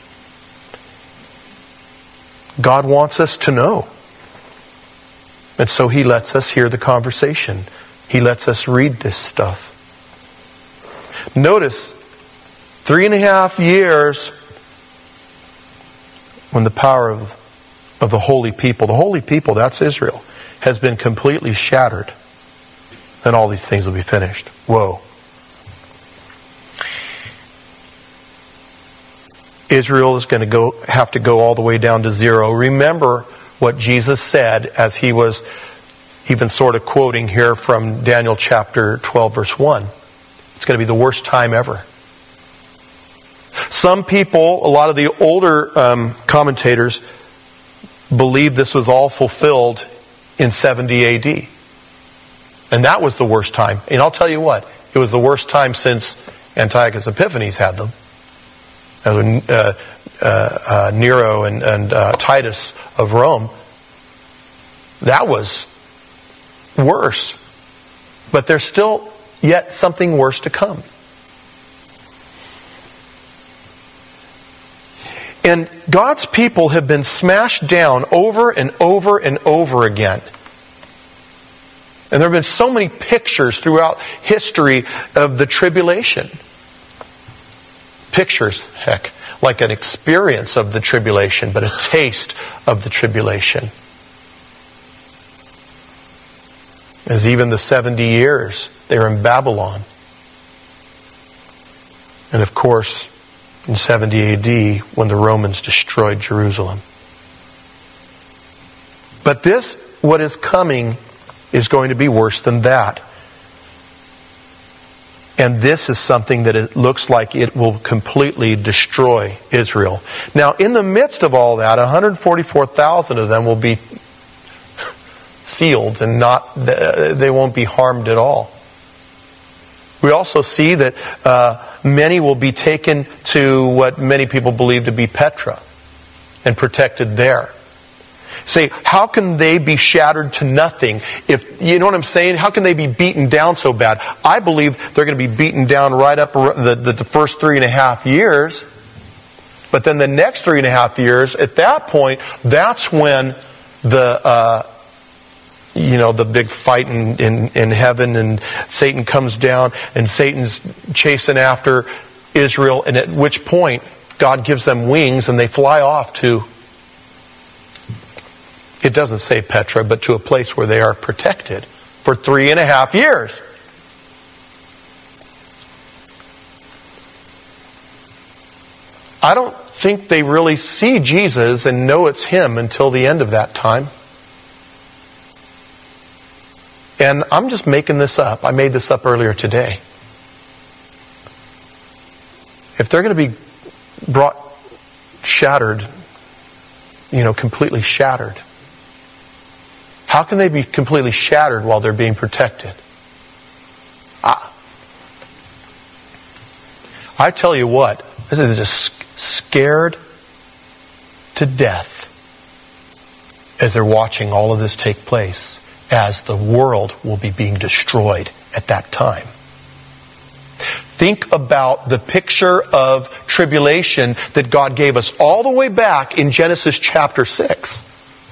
God wants us to know. And so He lets us hear the conversation. He lets us read this stuff. Notice, 3.5 years when the power of the holy people, that's Israel, has been completely shattered, then all these things will be finished. Whoa. Israel is going to have to go all the way down to zero. Remember what Jesus said as he was even sort of quoting here from Daniel chapter 12, verse 1. It's going to be the worst time ever. Some people, a lot of the older commentators, believe this was all fulfilled in 70 AD. And that was the worst time. And I'll tell you what, it was the worst time since Antiochus Epiphanes had them. Nero and Titus of Rome. That was worse. But there's still yet something worse to come. And God's people have been smashed down over and over and over again. And there have been so many pictures throughout history of the tribulation. Pictures, heck, like an experience of the tribulation, but a taste of the tribulation. As even the 70 years, they were in Babylon. And of course, in 70 AD, when the Romans destroyed Jerusalem. But this, what is coming, is going to be worse than that. And this is something that it looks like it will completely destroy Israel. Now, in the midst of all that, 144,000 of them will be sealed and they won't be harmed at all. We also see that many will be taken to what many people believe to be Petra and protected there. Say, how can they be shattered to nothing? If you know what I'm saying? How can they be beaten down so bad? I believe they're going to be beaten down right up the first 3.5 years. But then the next 3.5 years, at that point, that's when the big fight in heaven, and Satan comes down, and Satan's chasing after Israel, and at which point God gives them wings and they fly off to, it doesn't say Petra, but to a place where they are protected for 3.5 years. I don't think they really see Jesus and know it's Him until the end of that time. And I'm just making this up. I made this up earlier today. If they're going to be brought shattered, completely shattered, how can they be completely shattered while they're being protected? I tell you what, they're just scared to death as they're watching all of this take place, as the world will be being destroyed at that time. Think about the picture of tribulation that God gave us all the way back in Genesis chapter 6.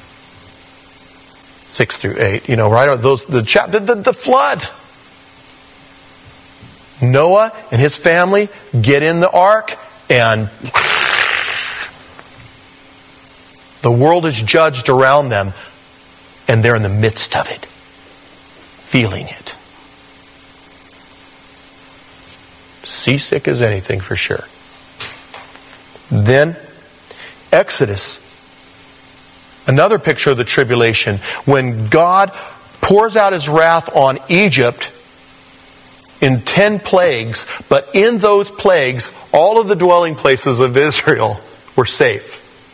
6 through 8, right? The flood. Noah and his family get in the ark, and the world is judged around them, and they're in the midst of it, feeling it. Seasick as anything, for sure. Then, Exodus. Another picture of the tribulation. When God pours out His wrath on Egypt in 10 plagues, but in those plagues, all of the dwelling places of Israel were safe.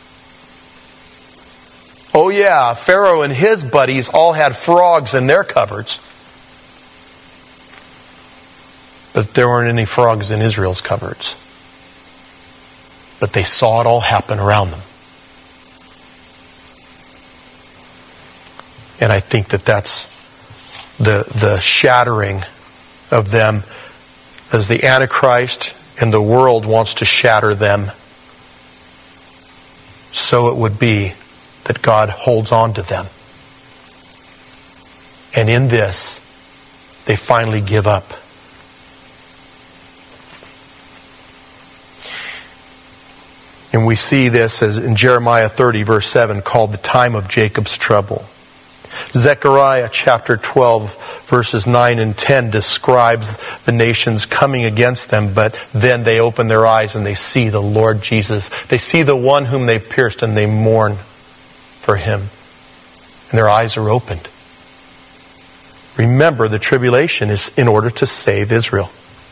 Oh yeah, Pharaoh and his buddies all had frogs in their cupboards. But there weren't any frogs in Israel's cupboards. But they saw it all happen around them. And I think that's the shattering of them as the Antichrist and the world wants to shatter them. So it would be that God holds on to them. And in this, they finally give up. And we see this as in Jeremiah 30, verse 7, called the time of Jacob's trouble. Zechariah chapter 12, verses 9 and 10 describes the nations coming against them, but then they open their eyes and they see the Lord Jesus. They see the one whom they pierced and they mourn for him. And their eyes are opened. Remember, the tribulation is in order to save Israel.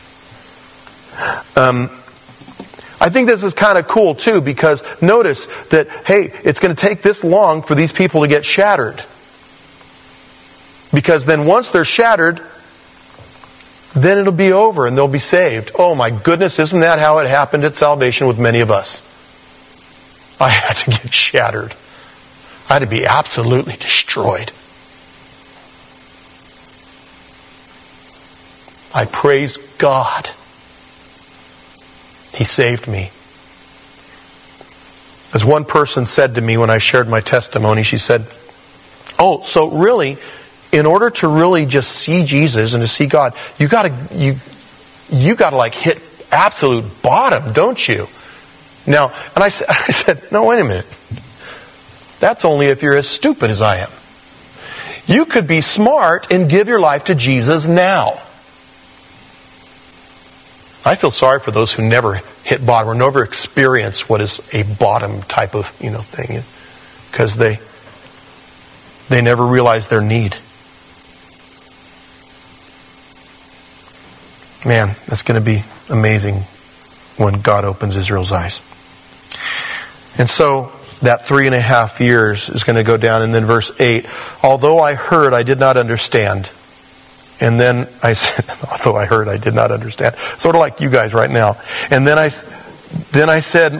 I think this is kind of cool too, because notice that, hey, it's going to take this long for these people to get shattered. Because then once they're shattered, then it'll be over and they'll be saved. Oh my goodness, isn't that how it happened at salvation with many of us? I had to get shattered. I had to be absolutely destroyed. I praise God. He saved me. As one person said to me when I shared my testimony, she said, oh, so really, in order to really just see Jesus and to see God, you gotta like hit absolute bottom, don't you? Now, and I said, no, wait a minute. That's only if you're as stupid as I am. You could be smart and give your life to Jesus now. I feel sorry for those who never hit bottom or never experience what is a bottom type of thing, because they never realize their need. Man, that's going to be amazing when God opens Israel's eyes. And so that 3.5 years is going to go down, and then verse 8, although I heard, I did not understand. And then I said, although I heard, I did not understand. Sort of like you guys right now. And then I said,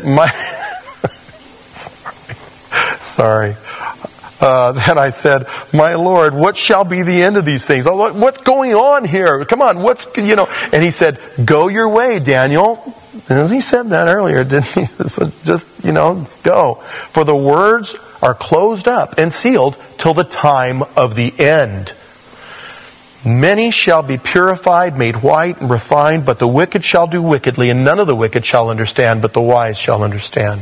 sorry. Then I said, my Lord, what shall be the end of these things? What's going on here? Come on, And he said, go your way, Daniel. And he said that earlier, didn't he? So just, go. For the words are closed up and sealed till the time of the end. Many shall be purified, made white, and refined, but the wicked shall do wickedly, and none of the wicked shall understand, but the wise shall understand.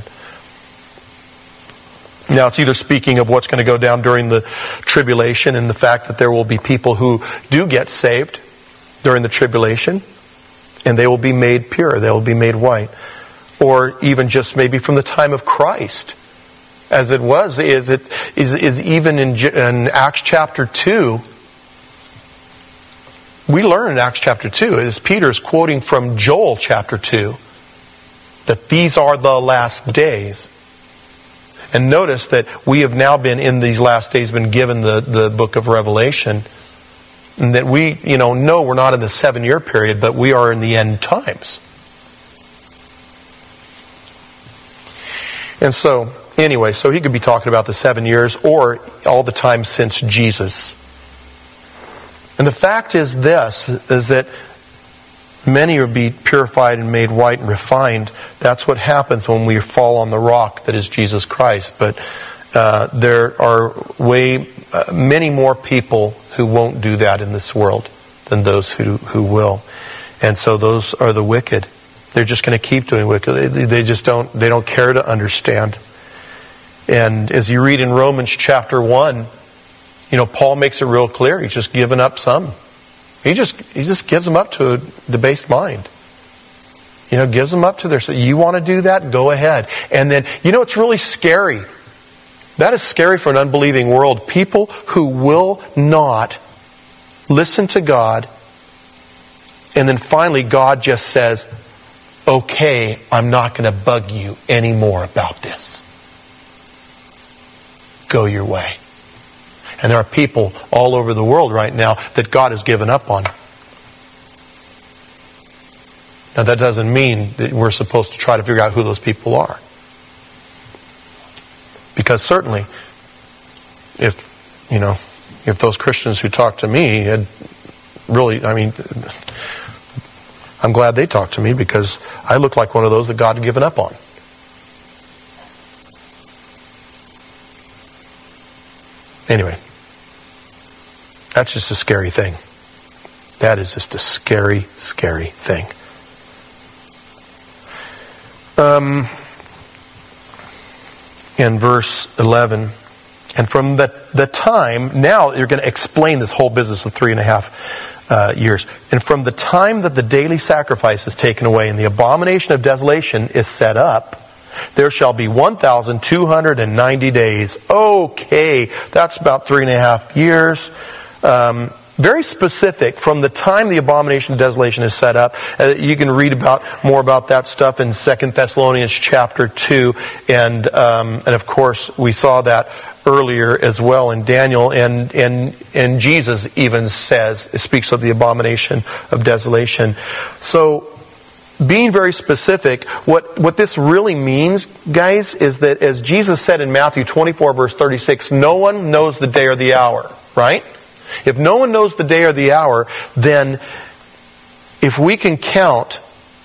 Now, it's either speaking of what's going to go down during the tribulation and the fact that there will be people who do get saved during the tribulation, and they will be made pure, they will be made white. Or even just maybe from the time of Christ, as it was, is even in Acts chapter 2. We learn in Acts chapter 2, as Peter is quoting from Joel chapter 2, that these are the last days. And notice that we have now been, in these last days, been given the book of Revelation. And that we, no, we're not in the 7-year period, but we are in the end times. And so, anyway, so he could be talking about the 7 years or all the time since Jesus. And the fact is this, is that many will be purified and made white and refined. That's what happens when we fall on the rock that is Jesus Christ. But there are many more people who won't do that in this world than those who will. And so those are the wicked. They're just going to keep doing wicked. They don't care to understand. And as you read in Romans chapter 1, Paul makes it real clear. He's just given up some. He just gives them up to a debased mind. Gives them up to their... So you want to do that? Go ahead. And then, it's really scary. That is scary for an unbelieving world. People who will not listen to God, and then finally God just says, okay, I'm not going to bug you anymore about this. Go your way. And there are people all over the world right now that God has given up on. Now that doesn't mean that we're supposed to try to figure out who those people are. Because certainly, if those Christians who talked to me had really, I'm glad they talked to me, because I look like one of those that God had given up on. Anyway, that's just a scary thing. That is just a scary, scary thing. In verse 11, And from the time, now you're going to explain this whole business of 3.5 years. And from the time that the daily sacrifice is taken away and the abomination of desolation is set up, there shall be 1,290 days. Okay, that's about 3.5 years. Very specific. From the time the abomination of desolation is set up, you can read more about that stuff in 2 Thessalonians chapter 2, and of course we saw that earlier as well in Daniel, and Jesus even speaks of the abomination of desolation. So, being very specific, what this really means, guys, is that as Jesus said in Matthew 24 verse 36, no one knows the day or the hour, right? If no one knows the day or the hour, then if we can count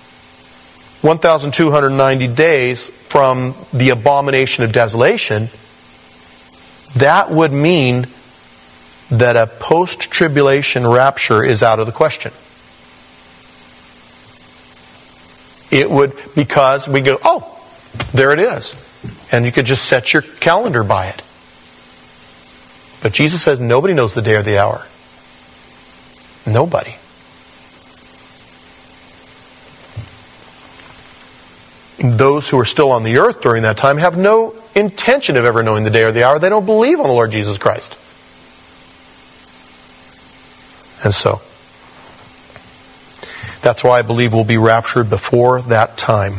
1,290 days from the abomination of desolation, that would mean that a post-tribulation rapture is out of the question. It would, because we go, oh, there it is. And you could just set your calendar by it. But Jesus says nobody knows the day or the hour. Nobody. Those who are still on the earth during that time have no intention of ever knowing the day or the hour. They don't believe on the Lord Jesus Christ. And so, that's why I believe we'll be raptured before that time.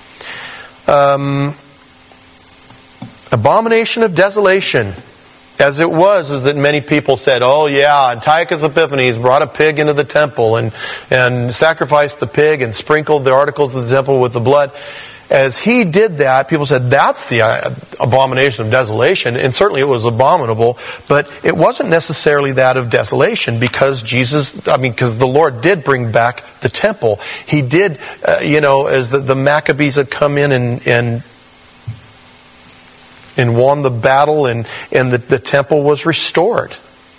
Abomination of desolation. As it was, is that many people said, oh yeah, Antiochus Epiphanes brought a pig into the temple and sacrificed the pig and sprinkled the articles of the temple with the blood. As he did that, people said, that's the abomination of desolation. And certainly it was abominable, but it wasn't necessarily that of desolation, because because the Lord did bring back the temple. He did, as the Maccabees had come in and won the battle, and the temple was restored.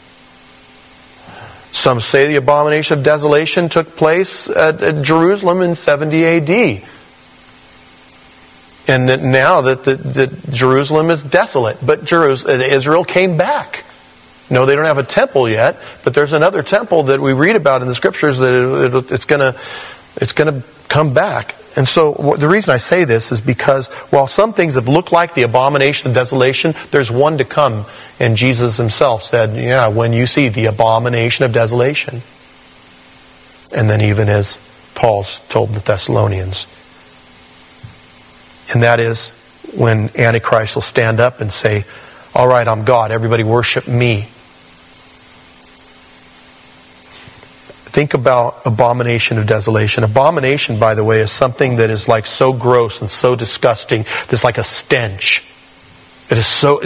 Some say the abomination of desolation took place at Jerusalem in 70 A.D., and that now that Jerusalem is desolate. But Israel came back. No, they don't have a temple yet, but there's another temple that we read about in the Scriptures that it's going to come back. And so the reason I say this is because while some things have looked like the abomination of desolation, there's one to come. And Jesus himself said, yeah, when you see the abomination of desolation. And then even as Paul told the Thessalonians. And that is when Antichrist will stand up and say, all right, I'm God, everybody worship me. Think about abomination of desolation. Abomination, by the way, is something that is like so gross and so disgusting. There's like a stench. It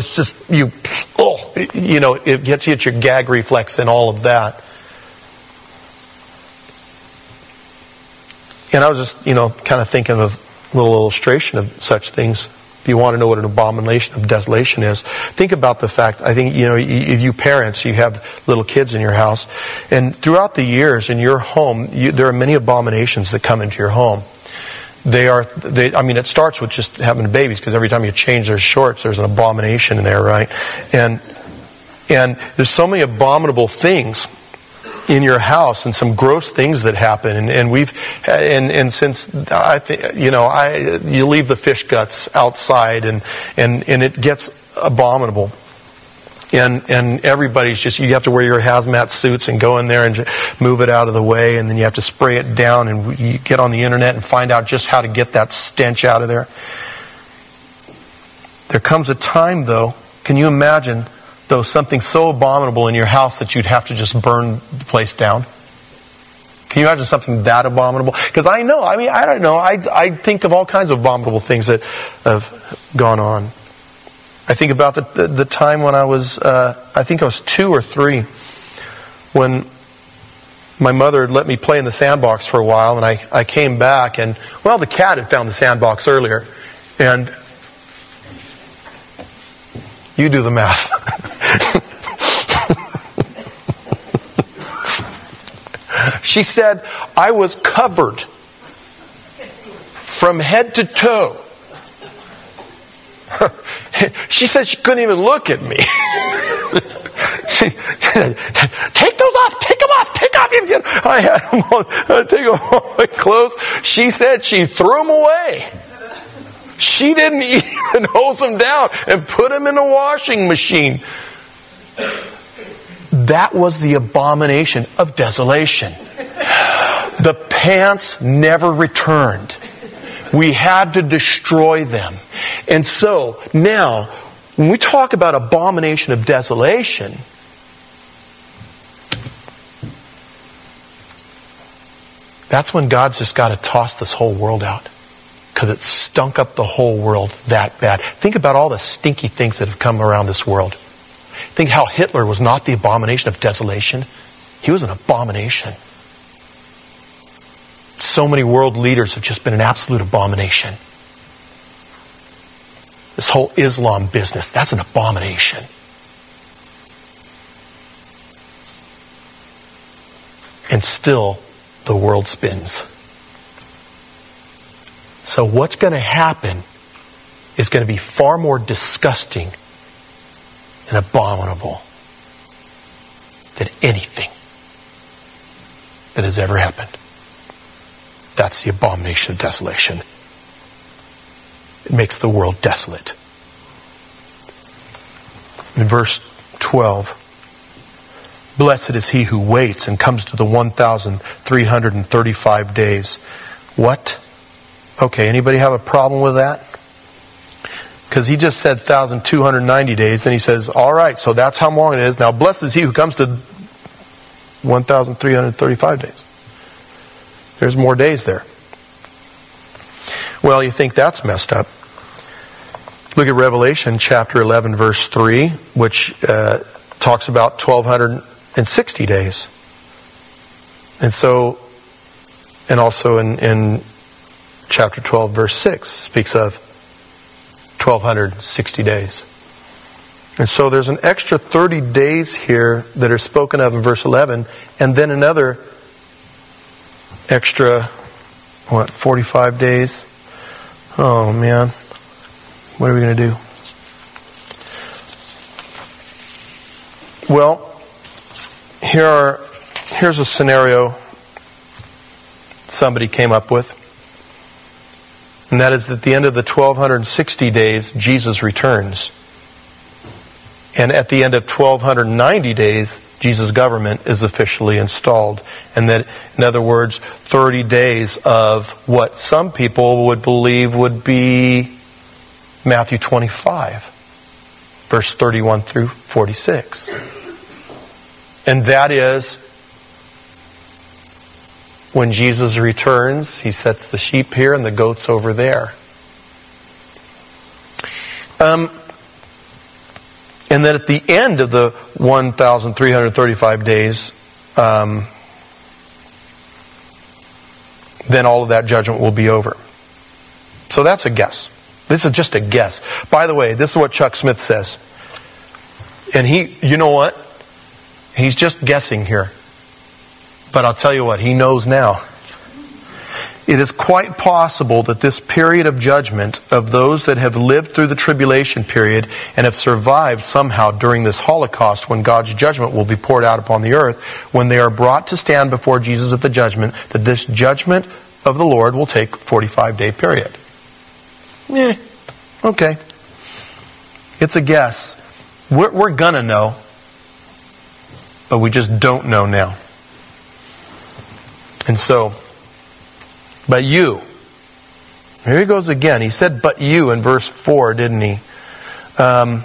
gets you at your gag reflex and all of that. And I was just, kind of thinking of a little illustration of such things. If you want to know what an abomination of desolation is, think about the fact, I think, if you parents, you have little kids in your house, and throughout the years in your home, there are many abominations that come into your home. It starts with just having babies, because every time you change their shorts, there's an abomination in there, right? And there's so many abominable things in your house, and some gross things that happen, and since I think you leave the fish guts outside, and it gets abominable, and everybody's you have to wear your hazmat suits and go in there and move it out of the way, and then you have to spray it down, and you get on the internet and find out just how to get that stench out of there. There comes a time, though, can you imagine, though, something so abominable in your house that you'd have to just burn the place down? Can you imagine something that abominable? Because I don't know. I think of all kinds of abominable things that have gone on. I think about the time when I was 2 or 3, when my mother had let me play in the sandbox for a while, and I came back, and, the cat had found the sandbox earlier. And you do the math. She said, I was covered from head to toe. She said she couldn't even look at me. Take those off, take them off, take off. I had them on, take them off my clothes. She said she threw them away. She didn't even hose them down and put them in the washing machine. That was the abomination of desolation. The pants never returned. We had to destroy them. And so, now, when we talk about abomination of desolation, that's when God's just got to toss this whole world out. Because it stunk up the whole world that bad. Think about all the stinky things that have come around this world. Think how Hitler was not the abomination of desolation. He was an abomination. So many world leaders have just been an absolute abomination. This whole Islam business, that's an abomination. And still, the world spins. So what's going to happen is going to be far more disgusting and abominable than anything that has ever happened. That's the abomination of desolation. It makes the world desolate. In verse 12, blessed is he who waits and comes to the 1,335 days. What? Okay, anybody have a problem with that? Because he just said 1,290 days, then he says, all right, so that's how long it is. Now, blessed is he who comes to 1,335 days. There's more days there. Well, you think that's messed up. Look at Revelation chapter 11, verse 3, which talks about 1,260 days. And so, and also in chapter 12, verse 6, speaks of 1,260 days. And so there's an extra 30 days here that are spoken of in verse 11, and then another extra, 45 days? Oh, man. What are we going to do? Well, here's a scenario somebody came up with. And that is at the end of the 1,260 days, Jesus returns. And at the end of 1,290 days, Jesus' government is officially installed. And that, in other words, 30 days of what some people would believe would be Matthew 25, verse 31 through 46. And that is when Jesus returns, he sets the sheep here and the goats over there. And then at the end of the 1,335 days, then all of that judgment will be over. So that's a guess. This is just a guess. By the way, this is what Chuck Smith says. And you know what? He's just guessing here. But I'll tell you what, he knows now. It is quite possible that this period of judgment of those that have lived through the tribulation period and have survived somehow during this Holocaust, when God's judgment will be poured out upon the earth, when they are brought to stand before Jesus at the judgment, that this judgment of the Lord will take a 45-day period. Okay. It's a guess. We're gonna know, but we just don't know now. And so, but you. Here he goes again. He said, but you in verse 4, didn't he? But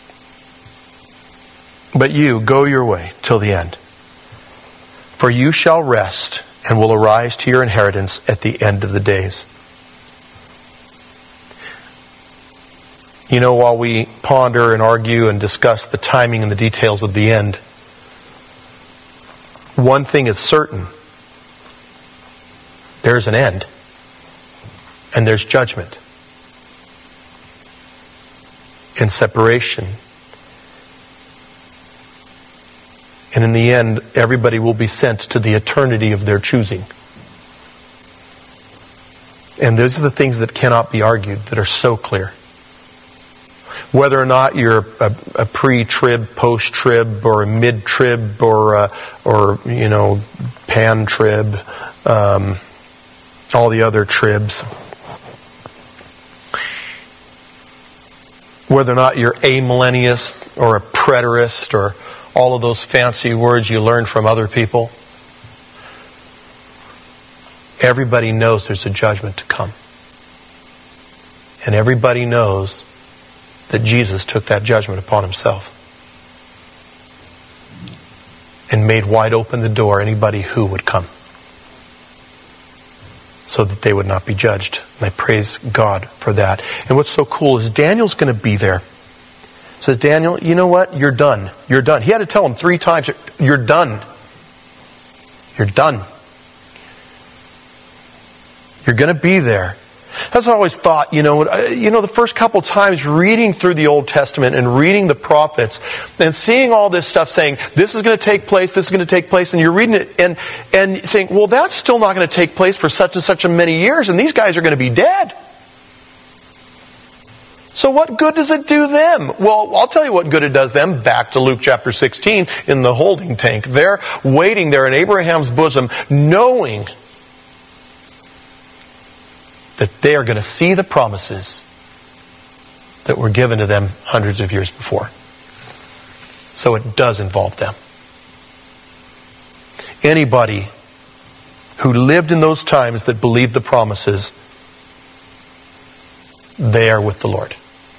you, go your way till the end. For you shall rest and will arise to your inheritance at the end of the days. You know, while we ponder and argue and discuss the timing and the details of the end, one thing is certain. There's an end. And there's judgment. And separation. And in the end, everybody will be sent to the eternity of their choosing. And those are the things that cannot be argued, that are so clear. Whether or not you're a pre-trib, post-trib, or a mid-trib, or pan-trib, all the other tribs. Whether or not you're amillennialist or a preterist or all of those fancy words you learned from other people. Everybody knows there's a judgment to come. And everybody knows that Jesus took that judgment upon himself and made wide open the door anybody who would come so that they would not be judged. And I praise God for that. And what's so cool is Daniel's going to be there. Says, Daniel, you know what? You're done. You're done. He had to tell him 3 times, you're done. You're done. You're going to be there. That's what I always thought, the first couple times reading through the Old Testament and reading the prophets and seeing all this stuff saying, this is going to take place, this is going to take place, and you're reading it and saying, well, that's still not going to take place for such and such a many years, and these guys are going to be dead. So what good does it do them? Well, I'll tell you what good it does them. Back to Luke chapter 16 in the holding tank. They're waiting there in Abraham's bosom, knowing that they are going to see the promises that were given to them hundreds of years before. So it does involve them. Anybody who lived in those times that believed the promises, they are with the Lord.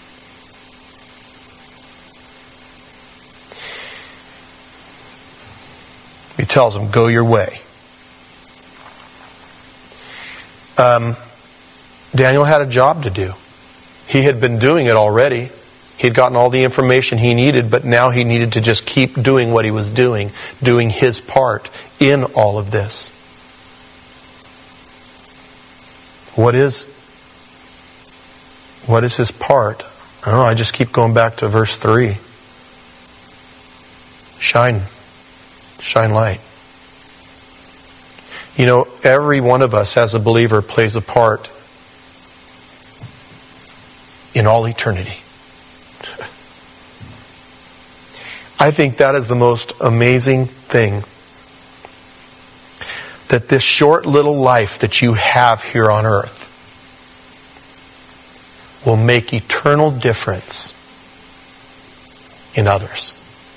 He tells them, go your way. Daniel had a job to do. He had been doing it already. He'd gotten all the information he needed, but now he needed to just keep doing what he was doing his part in all of this. What is his part? I don't know, I just keep going back to verse 3. Shine light. Every one of us as a believer plays a part in all eternity. I think that is the most amazing thing. That this short little life that you have here on earth will make eternal difference in others.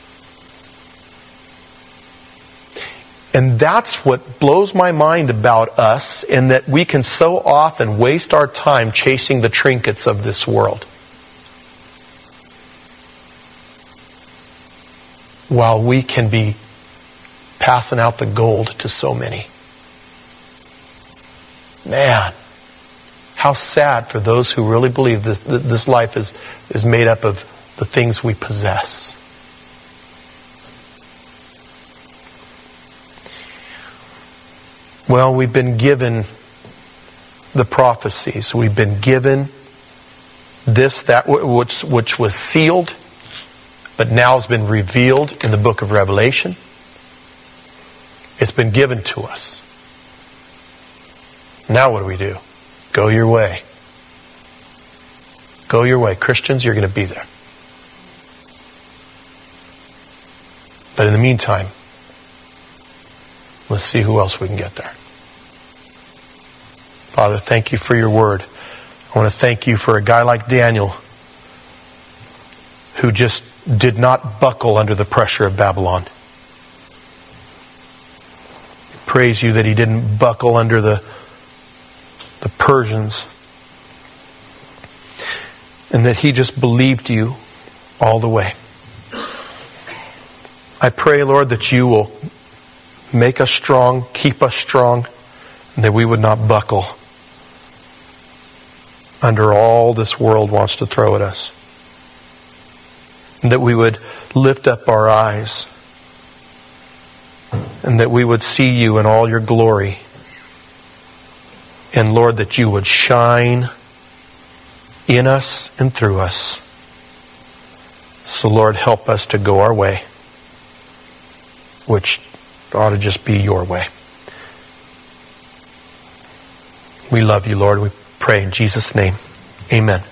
And that's what blows my mind about us, in that we can so often waste our time chasing the trinkets of this world, while we can be passing out the gold to so many. Man, how sad for those who really believe this life is made up of the things we possess. Well, we've been given the prophecies. We've been given that which was sealed, but now has been revealed in the book of Revelation. It's been given to us. Now what do? Go your way. Go your way. Christians, you're going to be there. But in the meantime, let's see who else we can get there. Father, thank you for your word. I want to thank you for a guy like Daniel who just did not buckle under the pressure of Babylon. Praise you that he didn't buckle under the Persians, and that he just believed you all the way. I pray, Lord, that you will make us strong, keep us strong, and that we would not buckle under all this world wants to throw at us. And that we would lift up our eyes, and that we would see you in all your glory. And Lord, that you would shine in us and through us. So Lord, help us to go our way, which ought to just be your way. We love you, Lord. We pray in Jesus' name. Amen.